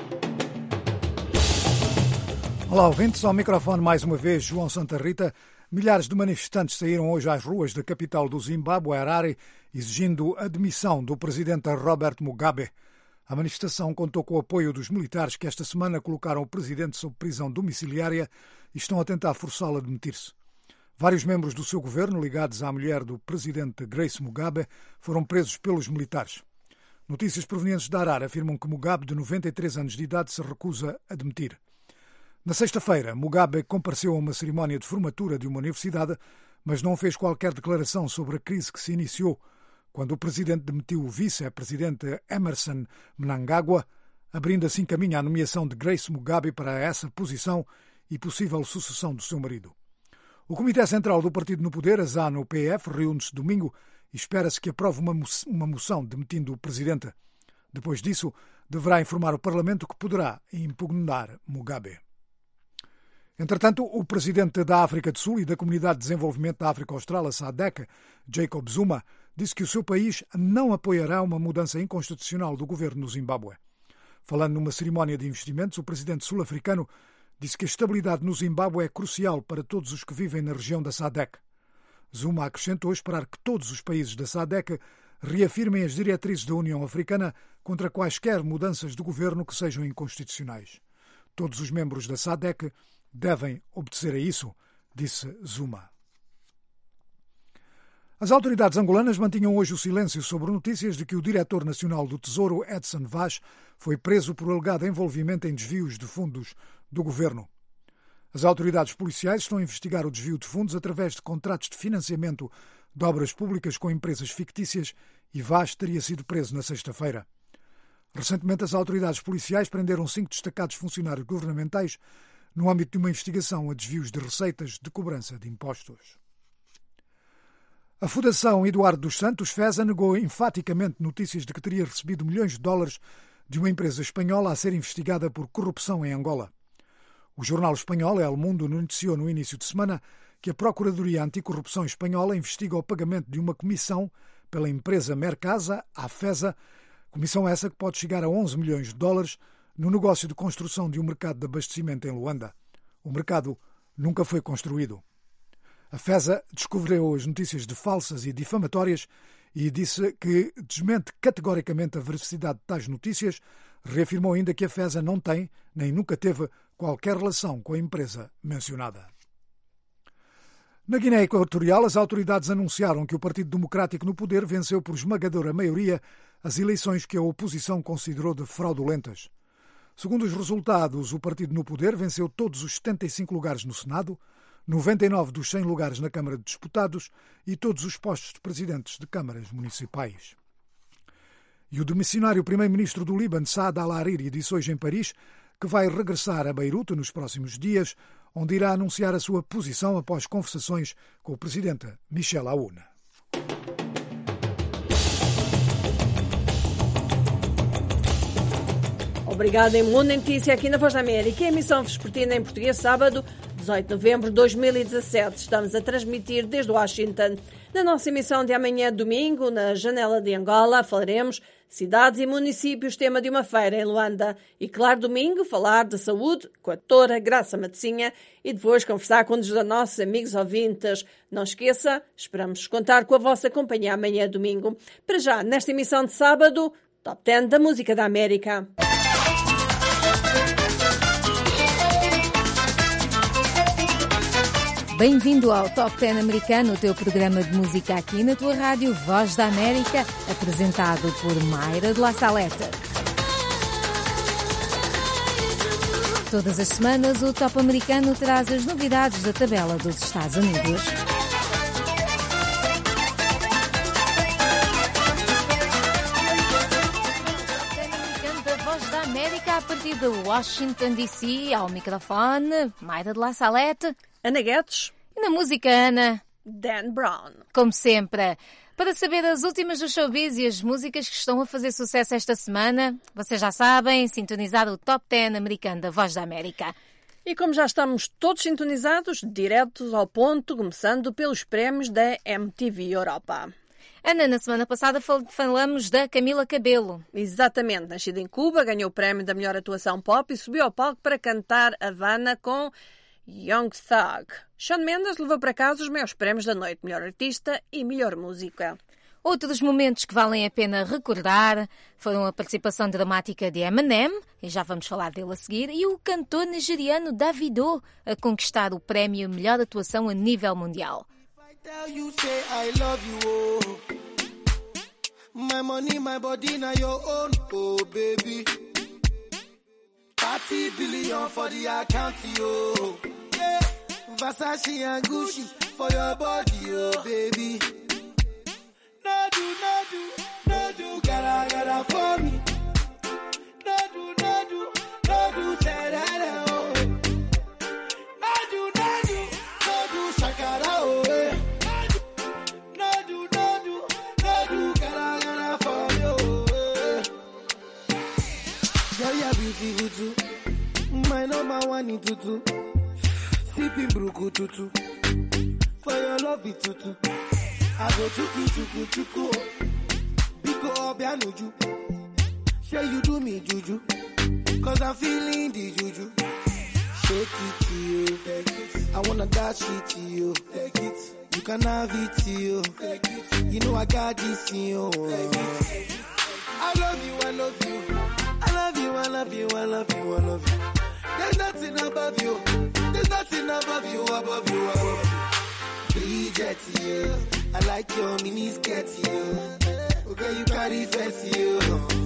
Speaker 3: Olá, ouvintes, ao microfone mais uma vez João Santa Rita. Milhares de manifestantes saíram hoje às ruas da capital do Zimbábue, Harare, exigindo a demissão do presidente Robert Mugabe. A manifestação contou com o apoio dos militares que esta semana colocaram o presidente sob prisão domiciliária e estão a tentar forçá-lo a demitir-se. Vários membros do seu governo, ligados à mulher do presidente Grace Mugabe, foram presos pelos militares. Notícias provenientes da Harare afirmam que Mugabe, de 93 anos de idade, se recusa a demitir. Na sexta-feira, Mugabe compareceu a uma cerimónia de formatura de uma universidade, mas não fez qualquer declaração sobre a crise que se iniciou quando o presidente demitiu o vice-presidente Emmerson Mnangagwa, abrindo assim caminho à nomeação de Grace Mugabe para essa posição e possível sucessão do seu marido. O Comitê Central do Partido no Poder, a ZANU-PF, reúne-se domingo e espera-se que aprove uma moção demitindo o presidente. Depois disso, deverá informar o Parlamento que poderá impugnar Mugabe. Entretanto, o presidente da África do Sul e da Comunidade de Desenvolvimento da África Austral, a SADC, Jacob Zuma, disse que o seu país não apoiará uma mudança inconstitucional do governo no Zimbábue. Falando numa cerimónia de investimentos, o presidente sul-africano disse que a estabilidade no Zimbábue é crucial para todos os que vivem na região da SADC. Zuma acrescentou esperar que todos os países da SADC reafirmem as diretrizes da União Africana contra quaisquer mudanças do governo que sejam inconstitucionais. Todos os membros da SADC devem obedecer a isso, disse Zuma. As autoridades angolanas mantinham hoje o silêncio sobre notícias de que o diretor nacional do Tesouro, Edson Vaz, foi preso por alegado envolvimento em desvios de fundos do governo. As autoridades policiais estão a investigar o desvio de fundos através de contratos de financiamento de obras públicas com empresas fictícias e Vaz teria sido preso na sexta-feira. Recentemente, as autoridades policiais prenderam 5 destacados funcionários governamentais no âmbito de uma investigação a desvios de receitas de cobrança de impostos. A Fundação Eduardo dos Santos, FESA, negou enfaticamente notícias de que teria recebido milhões de dólares de uma empresa espanhola a ser investigada por corrupção em Angola. O jornal espanhol El Mundo noticiou no início de semana que a Procuradoria Anticorrupção espanhola investiga o pagamento de uma comissão pela empresa Mercasa à FESA, comissão essa que pode chegar a 11 milhões de dólares no negócio de construção de um mercado de abastecimento em Luanda. O mercado nunca foi construído. A FESA descobriu as notícias de falsas e difamatórias e disse que desmente categoricamente a veracidade de tais notícias, reafirmou ainda que a FESA não tem, nem nunca teve, qualquer relação com a empresa mencionada. Na Guiné Equatorial, as autoridades anunciaram que o Partido Democrático no poder venceu por esmagadora maioria as eleições que a oposição considerou de fraudulentas. Segundo os resultados, o Partido no poder venceu todos os 75 lugares no Senado, 99 dos 100 lugares na Câmara de Deputados e todos os postos de presidentes de câmaras municipais. E o demissionário primeiro-ministro do Líbano, Saad al-Hariri, disse hoje em Paris que vai regressar a Beirute nos próximos dias, onde irá anunciar a sua posição após conversações com o presidente Michel Aoun.
Speaker 2: Obrigada em Mundo Notícia aqui na Voz da América. Emissão vespertina em português, sábado, 18 de novembro de 2017. Estamos a transmitir desde Washington. Na nossa emissão de amanhã, domingo, na Janela de Angola, falaremos cidades e municípios, tema de uma feira em Luanda. E, claro, domingo, falar de saúde com a doutora Graça Matecinha e depois conversar com um dos nossos amigos ouvintes. Não esqueça, esperamos contar com a vossa companhia amanhã, domingo. Para já, nesta emissão de sábado, Top 10 da Música da América.
Speaker 11: Bem-vindo ao Top 10 americano, o teu programa de música aqui na tua rádio Voz da América, apresentado por Mayra de La Saleta. Todas as semanas, o Top americano traz as novidades da tabela dos Estados Unidos. América, a partir de Washington, D.C., ao microfone, Mayra de La Salete,
Speaker 2: Ana Guedes
Speaker 11: e na música, Ana,
Speaker 2: Dan Brown.
Speaker 11: Como sempre, para saber as últimas do showbiz e as músicas que estão a fazer sucesso esta semana, vocês já sabem, sintonizar o Top 10 americano da Voz da América.
Speaker 2: E como já estamos todos sintonizados, diretos ao ponto, começando pelos prémios da MTV Europa.
Speaker 11: Ana, na semana passada falamos da Camila Cabello.
Speaker 2: Exatamente, nascida em Cuba, ganhou o prémio da melhor atuação pop e subiu ao palco para cantar Havana com Young Thug. Shawn Mendes levou para casa os maiores prémios da noite, melhor artista e melhor música.
Speaker 11: Outros momentos que valem a pena recordar foram a participação dramática de Eminem, e já vamos falar dele a seguir, e o cantor nigeriano Davido a conquistar o prémio Melhor Atuação a nível mundial.
Speaker 12: My money, my body, now your own, oh baby. 30 billion for the account, yo. Yeah. Versace and Gucci for your body, oh baby. No do, gotta for me. No do, say that, oh. No do, shakara, oh. No do, gotta for me, oh. Girl, you're beautiful too. My number one in tutu. Sipping bruku tutu. For your love it tutu. I go chuku. Biko obianuju. Sure you do me juju. Cause I'm feeling the juju. Shake it to you. Take it. I wanna dash it to you. Take it. You can have it to you. Take it. You know I got this in you. Take it. I love you. I love you. I love you. I love you. I love you. I love you. There's nothing above you. There's nothing above you. Above you. Above you. Bridget, you. I like your mini skirt, you. Okay, you carry face, you.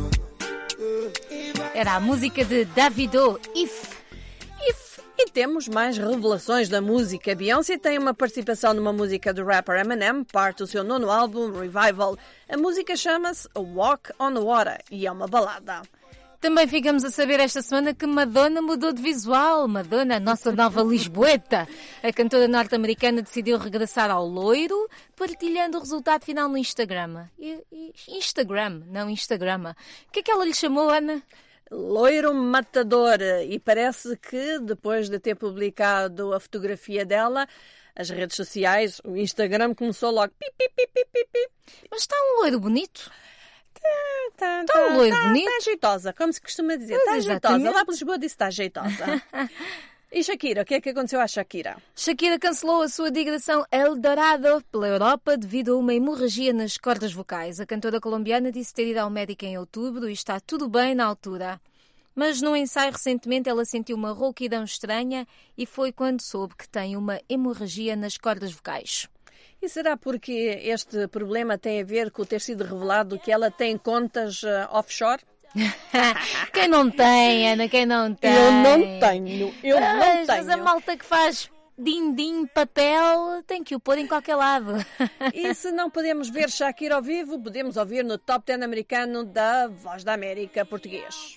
Speaker 11: Era a música de Davido, If.
Speaker 2: E temos mais revelações da música. Beyoncé tem uma participação numa música do rapper Eminem, parte do seu 9º álbum, Revival. A música chama-se Walk on Water e é uma balada.
Speaker 11: Também ficamos a saber esta semana que Madonna mudou de visual. Madonna, a nossa nova Lisboeta. A cantora norte-americana decidiu regressar ao loiro, partilhando o resultado final no Instagram. Instagram. O que é que ela lhe chamou, Ana?
Speaker 2: Loiro matador. E parece que, depois de ter publicado a fotografia dela, as redes sociais, o Instagram começou logo...
Speaker 11: Mas está um loiro bonito.
Speaker 2: Está
Speaker 11: um loiro bonito.
Speaker 2: Está jeitosa, como se costuma dizer. Está jeitosa. Lá para Lisboa disse está jeitosa. E Shakira, o que é que aconteceu à Shakira?
Speaker 11: Shakira cancelou a sua digressão El Dorado pela Europa devido a uma hemorragia nas cordas vocais. A cantora colombiana disse ter ido ao médico em outubro e está tudo bem na altura. Mas num ensaio recentemente ela sentiu uma rouquidão estranha e foi quando soube que tem uma hemorragia nas cordas vocais.
Speaker 2: E será porque este problema tem a ver com ter sido revelado que ela tem contas offshore?
Speaker 11: Quem não tem, Ana? Quem não tem?
Speaker 2: Eu não tenho.
Speaker 11: Mas a malta que faz din-din papel tem que o pôr em qualquer lado.
Speaker 2: E se não podemos ver Shakira ao vivo, podemos ouvir no Top 10 americano da Voz da América português.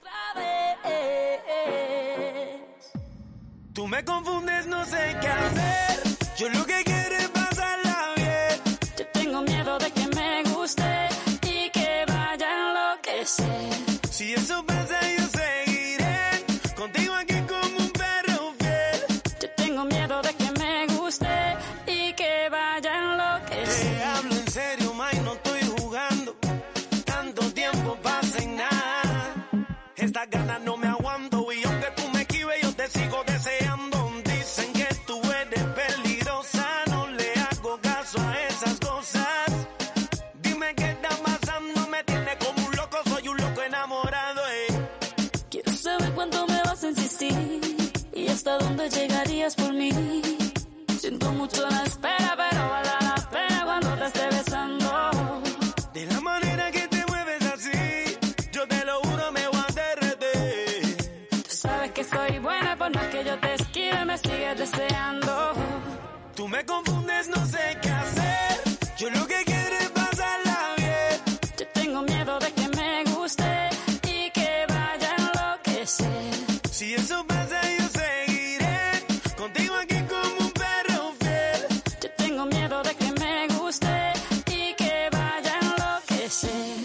Speaker 12: Tu me confundes, no sé qué hacer. Yo lo que quiero es pasarla bien. Yo tengo miedo de que me guste y que vaya a enloquecer. Si eso pasa, yo seguiré contigo aquí como un perro fiel. Yo tengo miedo de que me guste y que vaya a enloquecer. Te hablo en serio, May, no estoy jugando. Tanto tiempo pasa en nada. Estas ganas no me aguanto y aunque tú me esquives, yo te sigo deseando. Dicen que tú eres peligrosa, no le hago caso a esas cosas. Dime qué está pasando, me tiene como un loco, soy un loco enamorado. Quiero saber cuánto me vas a insistir y hasta dónde llegarías por mí. Siento mucho la espera, pero vale la pena cuando te esté besando. De la manera que te mueves así, yo te lo juro, me voy a derretir. Tú sabes que soy buena, por más que yo te esquive, me sigues deseando. Tú me confundes, no sé qué hacer. Yo lo que quiero es pasarla bien. Yo tengo miedo de que me guste y que vaya a enloquecer. Si eso pasa, yo seguiré contigo aquí como un perro fiel. Yo tengo miedo de que me guste y que vaya a enloquecer.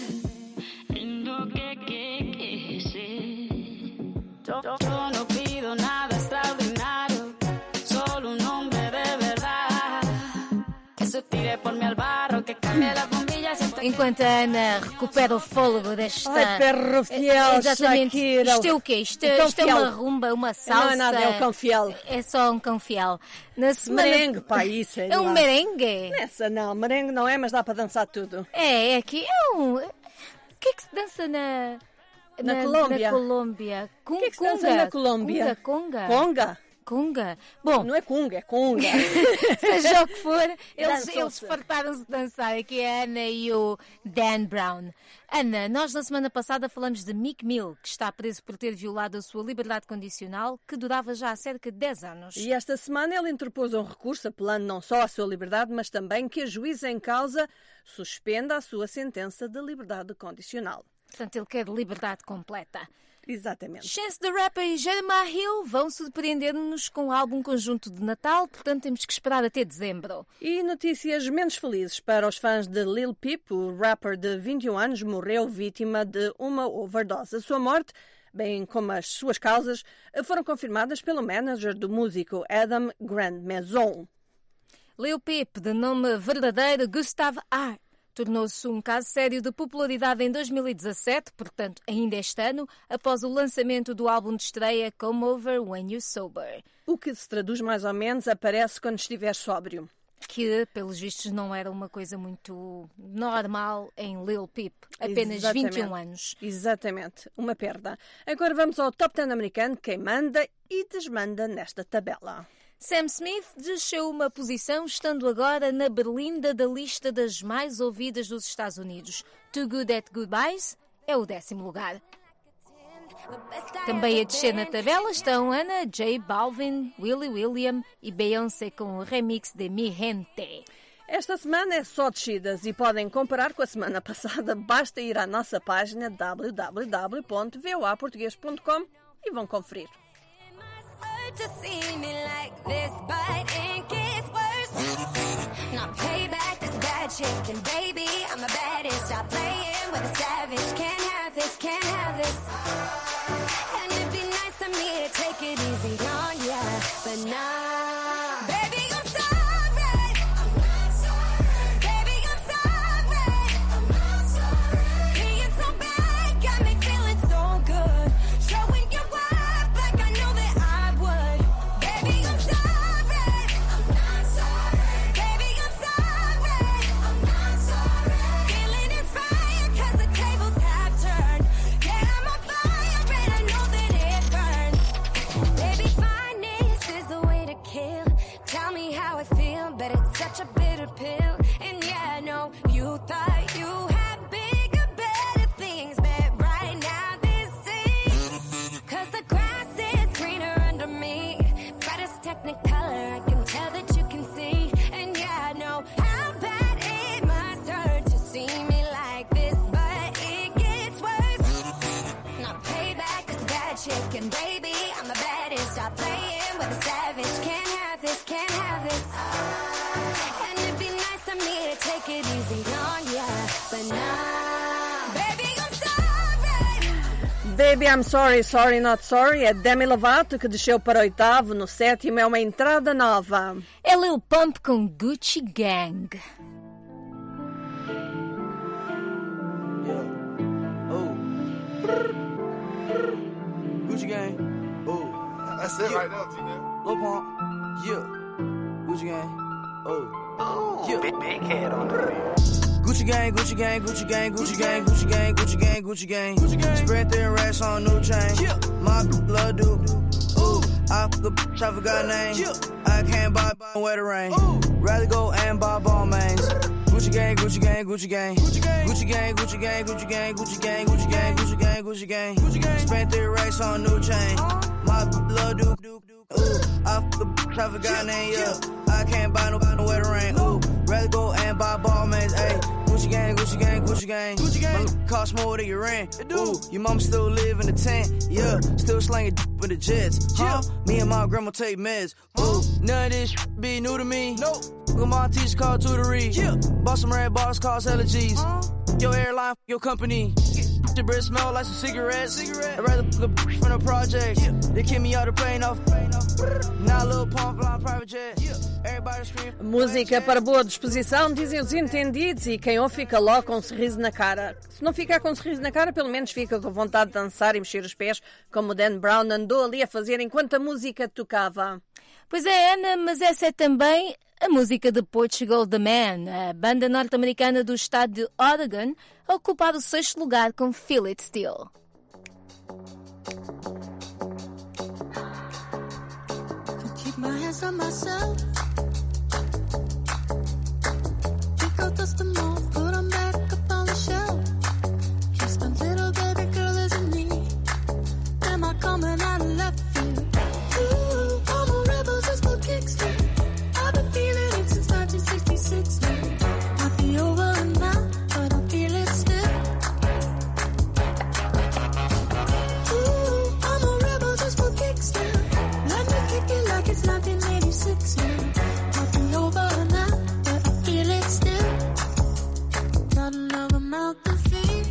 Speaker 12: Yo no pido nada extraordinario, solo un hombre de verdad que se tire por mí al barro, que cambie las bombillas y
Speaker 11: enquanto a Ana recupera o fôlego desta...
Speaker 2: Ai, perro fiel,
Speaker 11: exatamente.
Speaker 2: Shakira.
Speaker 11: Isto é o quê? Isto é uma rumba, uma salsa?
Speaker 2: Não é nada, é um cão fiel.
Speaker 11: É só um cão fiel. Na semana...
Speaker 2: Merengue, pá, isso é.
Speaker 11: É um merengue?
Speaker 2: Nessa não, merengue não é, mas dá para dançar tudo.
Speaker 11: É que é um... O que é que se dança na
Speaker 2: Colômbia?
Speaker 11: Na Colômbia.
Speaker 2: O que é que se dança na Colômbia?
Speaker 11: Conga. Conga. Bom,
Speaker 2: não é conga, é conga.
Speaker 11: Seja o que for, eles fartaram-se de dançar. Aqui é a Ana e o Dan Brown. Ana, nós na semana passada falamos de Meek Mill, que está preso por ter violado a sua liberdade condicional, que durava já há cerca de 10 anos.
Speaker 2: E esta semana ele interpôs um recurso apelando não só à sua liberdade, mas também que a juíza em causa suspenda a sua sentença de liberdade condicional.
Speaker 11: Portanto, ele quer liberdade completa.
Speaker 2: Exatamente.
Speaker 11: Chance the Rapper e Jeremiah Hill vão surpreender-nos com um álbum conjunto de Natal, portanto temos que esperar até dezembro.
Speaker 2: E notícias menos felizes para os fãs de Lil Peep. O rapper de 21 anos morreu vítima de uma overdose. A sua morte, bem como as suas causas, foram confirmadas pelo manager do músico Adam Grandmaison.
Speaker 11: Lil Peep, de nome verdadeiro Gustav R., tornou-se um caso sério de popularidade em 2017, portanto ainda este ano, após o lançamento do álbum de estreia Come Over When You're Sober.
Speaker 2: O que se traduz mais ou menos, aparece quando estiver sóbrio.
Speaker 11: Que, pelos vistos, não era uma coisa muito normal em Lil Peep. Apenas 21 anos.
Speaker 2: Exatamente. Uma perda. Agora vamos ao Top 10 americano, quem manda e desmanda nesta tabela.
Speaker 11: Sam Smith desceu uma posição, estando agora na berlinda da lista das mais ouvidas dos Estados Unidos. Too Good at Goodbyes é o 10º lugar. Também a descer na tabela estão Ana, J Balvin, Willie William e Beyoncé com o remix de Mi Gente.
Speaker 2: Esta semana é só descidas e podem comparar com a semana passada. Basta ir à nossa página www.voaportugues.com e vão conferir.
Speaker 13: To see me like this, but it gets worse. Now payback this bad shit, and baby, I'm the baddest. Stop playing with a savage. Can't have this, can't have this. And it'd be nice of me to take it easy on ya, but nah. Baby, I'm sorry. I'm not sorry. Baby, I'm sorry. I'm not sorry. Being so bad got me feeling so good. Showing your worth like I know that I would. Baby, I'm sorry. I'm not sorry. Baby, I'm sorry. I'm not sorry. Feeling inspired 'cause the tables have turned. Yeah, I'm on fire and I know that it burns. Baby, fineness is the way to kill. Tell me how I feel, but it's such a bitter pill. And yeah, no, you thought you had bigger, better things, but right now this is 'cause the grass is greener under me. Brightest technicolor, I can tell that you can see. And yeah, I know how bad it must hurt to see me like this, but it gets worse. Now payback is bad chick, and baby, I'm the baddest. Stop playing with a savage. Can't have this, can't have this. And it'd be nice of me to take it easy on ya, but nah. Baby, I'm sorry.
Speaker 2: Baby, I'm sorry, sorry, not sorry. É Demi Lovato que desceu para o 8º. No 7º é uma entrada nova.
Speaker 11: É Lil Pump com Gucci Gang.
Speaker 14: Gucci Gang. Oh, that's it right now, T-Net. Lil Pump. Yeah. Gucci Gang. Oh. Yeah. Big head on the rim. Gucci Gang, Gucci Gang, Gucci Gang, Gucci Gang, Gucci Gang, Gucci Gang, Gucci Gang. Gucci Gang. Spread their racks on new chain. Yeah. My blood do. Ooh. I fuck a bitch, I forgot name. Yeah. I can't buy where the rain. Ooh. Rather go and buy ball mains. Gucci Gang, Gucci Gang, Gucci Gang. Gucci Gang, Gucci Gang, Gucci Gang, Gucci Gang, Gucci Gang, Gucci Gang, Gucci Gang, Gucci Gang. Gucci Gang. Spent their racks on new chain. My blood do. Ooh. I fuck a bitch, I forgot name. Yeah. I can't buy no where the rain. Ooh. Rather go and buy ball mains. Ayy. Gucci Gang, Gucci Gang, Gucci Gang. Gucci Gang. My cost more than your rent. Ooh, your mom still live in the tent. Yeah, still slanging with the jets. Huh? Me and my grandma take meds. Ooh, none of this be new to me. Nope. My teacher called tutory. Yeah. Bought some red bars, cost hella G's. Your airline, your company. The breath smell like some cigarettes. I'd rather fuck a from the project. They kick me out the plane off. Now a little pump flying private jet. Everybody scream.
Speaker 2: Música para boa disposição, dizem os entendidos, e quem ouve fica logo com um sorriso na cara. Se não ficar com um sorriso na cara, pelo menos fica com vontade de dançar e mexer os pés, como o Dan Brown andou ali a fazer enquanto a música tocava.
Speaker 11: Pois é, Ana, mas essa é também a música de Portugal The Man, a banda norte-americana do estado de Oregon, a ocupar o 6º lugar com Feel It Still.
Speaker 15: Keep my hands on myself. Pick out dust and more, put them back up on the shelf. Just my little baby girl isn't me. Am I coming out of left field? Ooh, I'm a rebel just for kicks. I've been feeling it since 1966 now. Might be over now, but I feel it still. Ooh, I'm a rebel just for kicks now. Let me kick it like it's 1986 now. Might be over now, but I feel it still. Got another mouth to feed.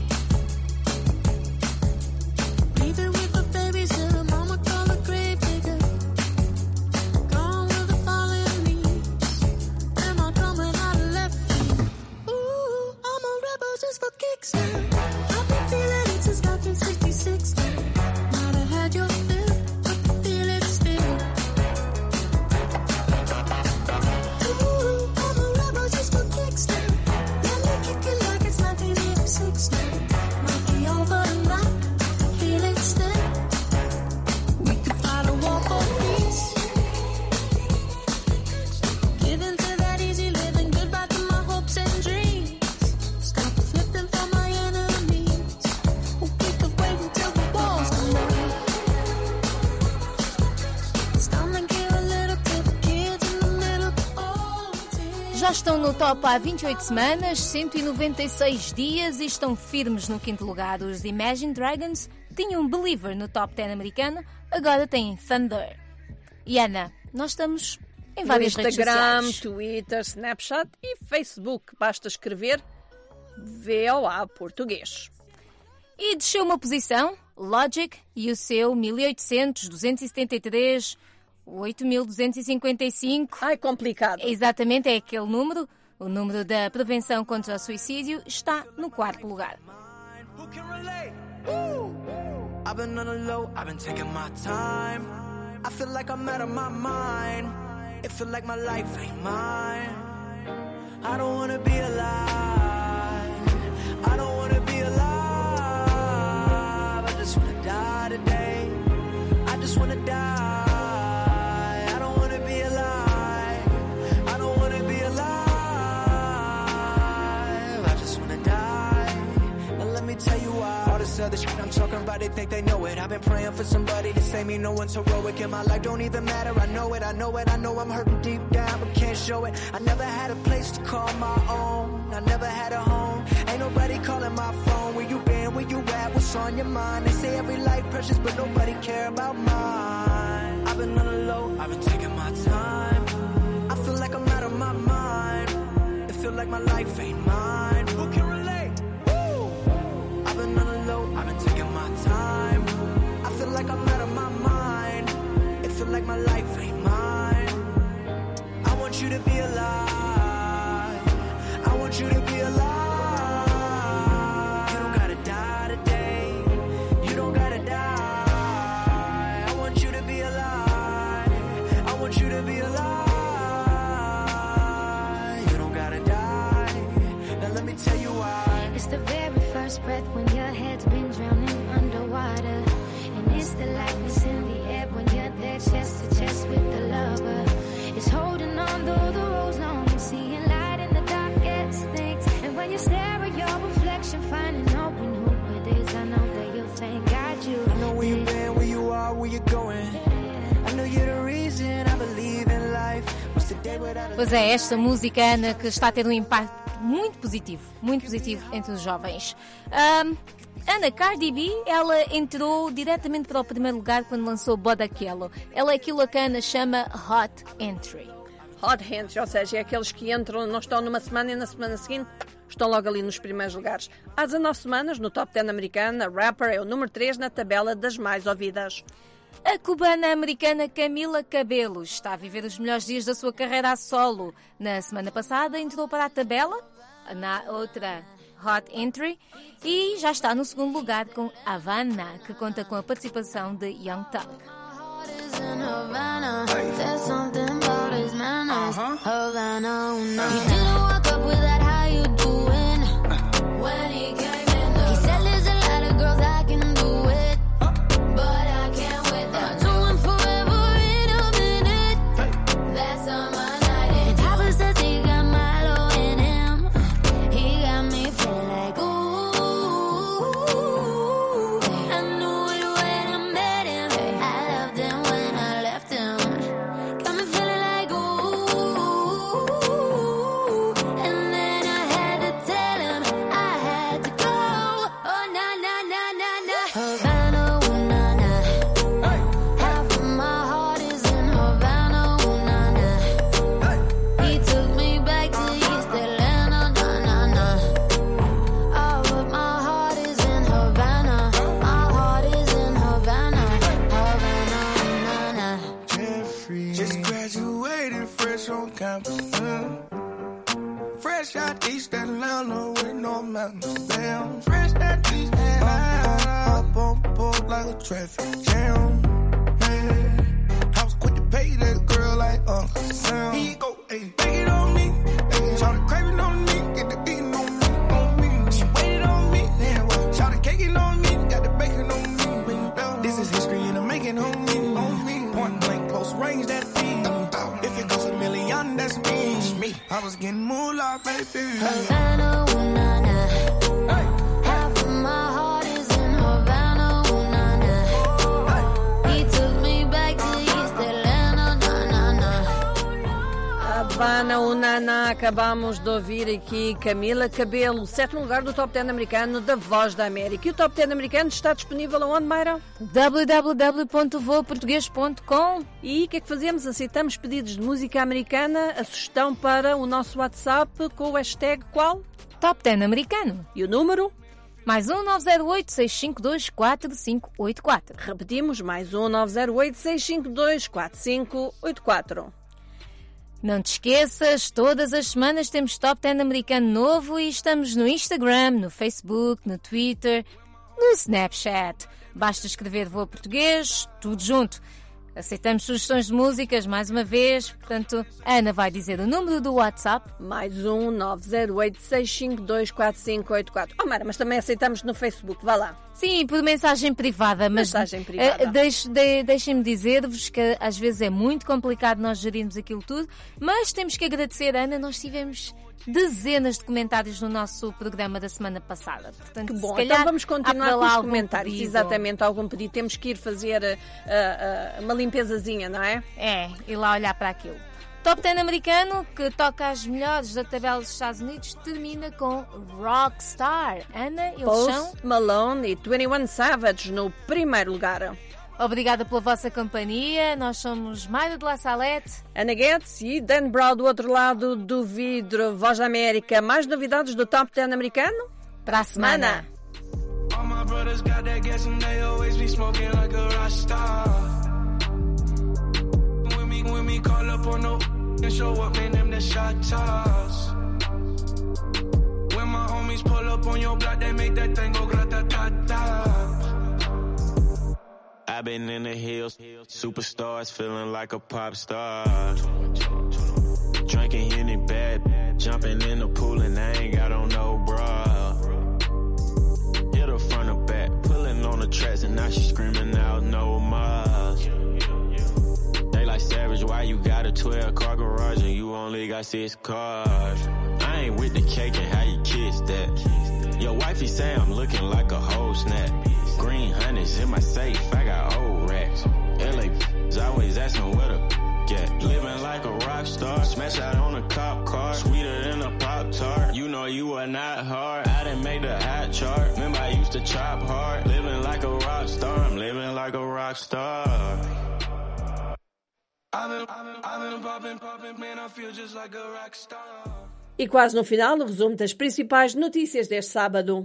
Speaker 15: Breathing with the babies till the mama call a grave digger. Gone with the falling leaves. Am I coming out of left field? Ooh, I'm a rebel just for kicks now. I've been feeling it since 1966 now. Might have had your fill, but I feel it still. Ooh, I'm a rebel just for kicks now. Let me kick it like it's 1986 now. Might be over now, I feel it still. We could fight a war for peace. Giving to that easy living, goodbye to my hopes and dreams. Stop flipping for my enemies. Who keep us waiting till the walls come down. It's time to give a little to the kids in the middle. Oh,
Speaker 11: Já estão no top há 28 semanas, 196 dias e estão firmes no 5º lugar. Os Imagine Dragons tinham Believer no top 10 americano, agora têm Thunder. E Ana, nós estamos em várias
Speaker 2: no
Speaker 11: redes
Speaker 2: Instagram,
Speaker 11: sociais.
Speaker 2: Twitter, Snapchat e Facebook. Basta escrever VOA Português.
Speaker 11: E desceu uma posição, Logic e o seu 1800, 273, 8255.
Speaker 2: Ai, complicado.
Speaker 11: Exatamente, é aquele número. O número da prevenção contra o suicídio está no 4º lugar.
Speaker 14: Who can relate? Woo! I've been on the low, I've been taking my time. I feel like I'm out of my mind. It feel like my life ain't mine. I don't wanna be alive. I don't wanna be alive. I just wanna die today. I just wanna die. I don't wanna be alive. I don't wanna be alive. I just wanna die. Now let me tell you why. All this other shit I'm talking about, they think they know it. I've been praying for somebody to save me. No one's heroic in my life, don't even matter. I know it, I know it, I know I'm hurting deep down, but can't show it. I never had a place to call my own. I never had a home. Ain't nobody calling my phone. Where you been, where you at, what's on your mind? They say every life precious, but nobody care about mine. I've been on the low, I've been taking my time. I feel like I'm out of my mind. It feel like my life ain't mine. Who can relate? Woo! I've been on the low, I've been taking my time. I feel like I'm out of my mind. It feel like my life ain't mine. I want you to be alive. I want you to be alive. You don't gotta die today. You don't gotta die. I want you to be alive. I want you to be alive. You don't gotta die. Now let me tell you why.
Speaker 15: It's the very first breath when your head's been drowning underwater. And it's the lightness in the air when you're there chest to chest with the lover. It's holding on though the road's long and seeing light in the darkest things. And when you stare at your reflection, finding out when who it is, I know that you'll thank God you.
Speaker 14: I know where you've been, where you are, where you're going. I know you're the reason I believe in life. What's the day without a...
Speaker 11: Pois é, esta música, Ana, que está a ter um impacto muito positivo entre os jovens. Ana, Cardi B, ela entrou diretamente para o primeiro lugar quando lançou Bodaquelo. Ela é aquilo que a Ana chama Hot Entry.
Speaker 2: Hot Entry, ou seja, é aqueles que entram, não estão numa semana e na semana seguinte estão logo ali nos primeiros lugares. Há 19 semanas, no Top 10 americano, a rapper é o número 3 na tabela das mais ouvidas.
Speaker 11: A cubana-americana Camila Cabello está a viver os melhores dias da sua carreira a solo. Na semana passada entrou para a tabela, na outra Hot Entry, e já está no segundo lugar com Havana, que conta com a participação de Young Thug.
Speaker 16: Fresh out East Atlanta with no mountains. Damn, fresh out East Atlanta. Up on board like a traffic jam. Man, I was quick to pay that girl like Uncle Sam. Here you go, ayy, take it on me. Ayy, shout the craving on me, get the eating on me. She waited on me, damn, well, shout the caking on me, got the bacon on me. This is history and I'm making on me. Point blank, close range, that feed. If it goes a million, that's me. I was getting moolah, baby.
Speaker 15: Havana, ooh, nah, nah. Half of my heart is in Havana, ooh, nah, nah. He took me back to East Atlanta, nah, nah, nah.
Speaker 2: Havana, ooh, nah, nah. Acabamos de ouvir aqui Camila Cabello, sétimo lugar do Top 10 americano da Voz da América. E o Top 10 americano está disponível aonde, Mayra?
Speaker 11: www.voaportugues.com.
Speaker 2: E o que é que fazemos? Aceitamos pedidos de música americana, a sugestão para o nosso WhatsApp com o hashtag qual?
Speaker 11: Top 10 americano.
Speaker 2: E o número?
Speaker 11: Mais 908-652-4584.
Speaker 2: Repetimos, mais 908-652-4584.
Speaker 11: Não te esqueças, todas as semanas temos Top 10 americano novo e estamos no Instagram, no Facebook, no Twitter, no Snapchat. Basta escrever Voa Português, tudo junto. Aceitamos sugestões de músicas, mais uma vez. Portanto, Ana vai dizer o número do WhatsApp.
Speaker 2: Mais 908-652-4584. Oh, Mara, mas também aceitamos no Facebook. Vá lá.
Speaker 11: Sim, por mensagem privada. Mas
Speaker 2: mensagem privada.
Speaker 11: Deixem-me dizer-vos que às vezes é muito complicado nós gerirmos aquilo tudo. Mas temos que agradecer, Ana. Nós tivemos dezenas de comentários no nosso programa da semana passada. Portanto,
Speaker 2: que bom,
Speaker 11: se calhar,
Speaker 2: então vamos continuar com os comentários.
Speaker 11: Pedido.
Speaker 2: Exatamente, algum pedido. Temos que ir fazer uma limpezazinha, não é?
Speaker 11: É, ir lá olhar para aquilo. Top 10 americano, que toca as melhores da tabela dos Estados Unidos, termina com Rockstar. Ana, eles
Speaker 2: Post
Speaker 11: são
Speaker 2: Malone e 21 Savage no primeiro lugar.
Speaker 11: Obrigada pela vossa companhia. Nós somos Mayra de La Salette,
Speaker 2: Ana Guedes e Dan Brown do outro lado do vidro. Voz da América. Mais novidades do Top 10 americano?
Speaker 11: Para a semana.
Speaker 16: All my brothers got that gas and they always be smoking like a rock star. When we call up on no and show up, man, them the shot toss. When my homies pull up on your block, they make that thing go grata-ta-ta.
Speaker 17: I've been in the hills, superstars feeling like a pop star. Drinking Henny bad, jumping in the pool and I ain't got on no bra. Hit her front or back, pulling on the tracks and now she screaming out no more. They like Savage, why you got a 12-car garage and you only got 6 cars? I ain't with the cake and how you kiss that. Your wifey say I'm looking like a whole snap. Green honey's in my safe, I got old racks. LA's always asking where the get. Living like a rock star, smash out on a cop car. Sweeter than a Pop-Tart, you know you are not hard. I didn't make the hot chart, remember I used to chop hard. Living like a rock star, I'm living like a rock star.
Speaker 16: I've been popping, man, I feel just like a rock star.
Speaker 2: E quase no final, o resumo das principais notícias deste sábado.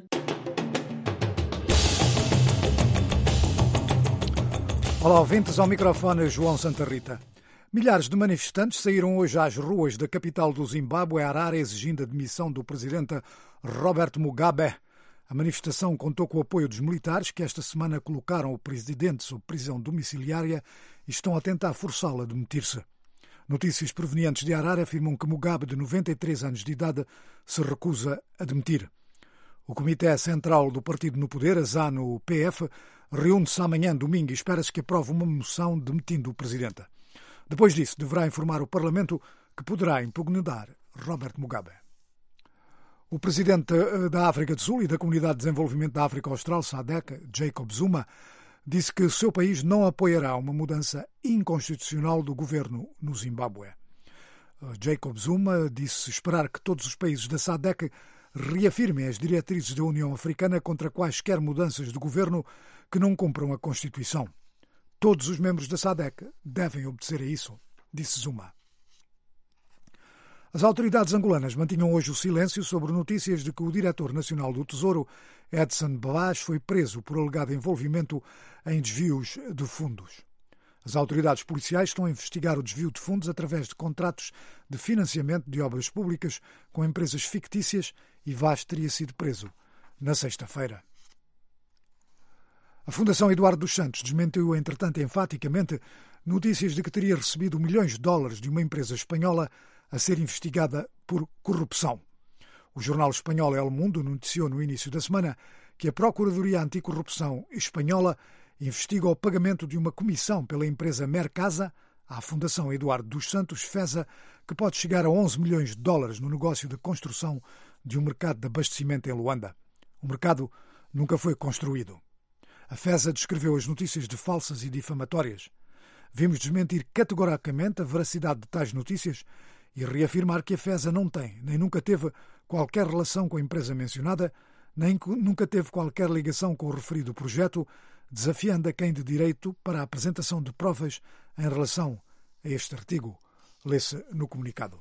Speaker 3: Olá, ouvintes, ao microfone João Santa Rita. Milhares de manifestantes saíram hoje às ruas da capital do Zimbábue, Harare, exigindo a demissão do presidente Robert Mugabe. A manifestação contou com o apoio dos militares, que esta semana colocaram o presidente sob prisão domiciliária e estão a tentar forçá-lo a demitir-se. Notícias provenientes de Harare afirmam que Mugabe, de 93 anos de idade, se recusa a demitir. O Comitê Central do Partido no Poder, a ZANU-PF, reúne-se amanhã, domingo, e espera-se que aprove uma moção demitindo o presidente. Depois disso, deverá informar o Parlamento que poderá impugnar Robert Mugabe. O presidente da África do Sul e da Comunidade de Desenvolvimento da África Austral, SADC, Jacob Zuma, disse que o seu país não apoiará uma mudança inconstitucional do governo no Zimbábue. Jacob Zuma disse esperar que todos os países da SADC reafirmem as diretrizes da União Africana contra quaisquer mudanças de governo que não cumpram a Constituição. Todos os membros da SADC devem obedecer a isso, disse Zuma. As autoridades angolanas mantinham hoje o silêncio sobre notícias de que o diretor nacional do Tesouro, Edson Blas, foi preso por alegado envolvimento em desvios de fundos. As autoridades policiais estão a investigar o desvio de fundos através de contratos de financiamento de obras públicas com empresas fictícias e Vaz teria sido preso na sexta-feira. A Fundação Eduardo dos Santos desmentiu, entretanto, enfaticamente notícias de que teria recebido milhões de dólares de uma empresa espanhola a ser investigada por corrupção. O jornal espanhol El Mundo noticiou no início da semana que a Procuradoria Anticorrupção espanhola investiga o pagamento de uma comissão pela empresa Mercasa à Fundação Eduardo dos Santos, FESA, que pode chegar a 11 milhões de dólares no negócio de construção de um mercado de abastecimento em Luanda. O mercado nunca foi construído. A FESA descreveu as notícias de falsas e difamatórias. Vimos desmentir categoricamente a veracidade de tais notícias e reafirmar que a FESA não tem, nem nunca teve qualquer relação com a empresa mencionada, nem nunca teve qualquer ligação com o referido projeto, desafiando a quem de direito para a apresentação de provas em relação a este artigo, lê-se no comunicado.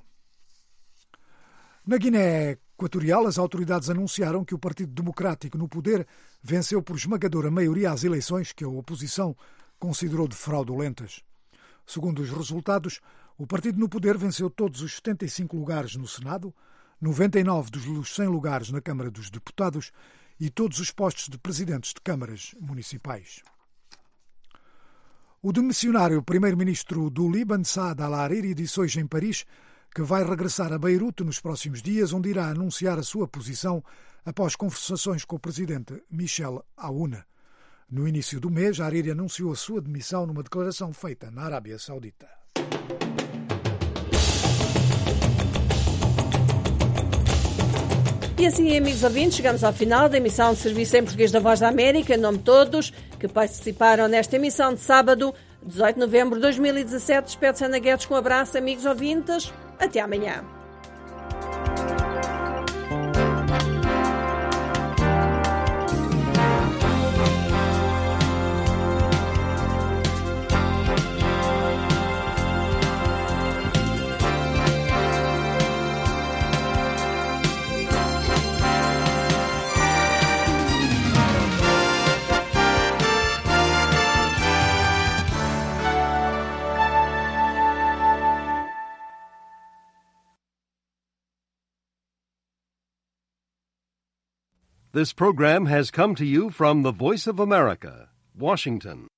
Speaker 3: Na Guiné Equatorial, as autoridades anunciaram que o Partido Democrático no poder venceu por esmagadora maioria as eleições que a oposição considerou de fraudulentas. Segundo os resultados, o partido no poder venceu todos os 75 lugares no Senado, 99 dos 100 lugares na Câmara dos Deputados e todos os postos de presidentes de câmaras municipais. O demissionário primeiro-ministro do Líbano, Saad al-Hariri, disse hoje em Paris que vai regressar a Beirute nos próximos dias, onde irá anunciar a sua posição após conversações com o presidente Michel Aoun. No início do mês, Hariri anunciou a sua demissão numa declaração feita na Arábia Saudita.
Speaker 2: E assim, amigos ouvintes, chegamos ao final da emissão de Serviço em Português da Voz da América. Em nome de todos que participaram nesta emissão de sábado, 18 de novembro de 2017, despede-se Ana Guedes com um abraço, amigos ouvintes. Até amanhã.
Speaker 18: This program has come to you from the Voice of America, Washington.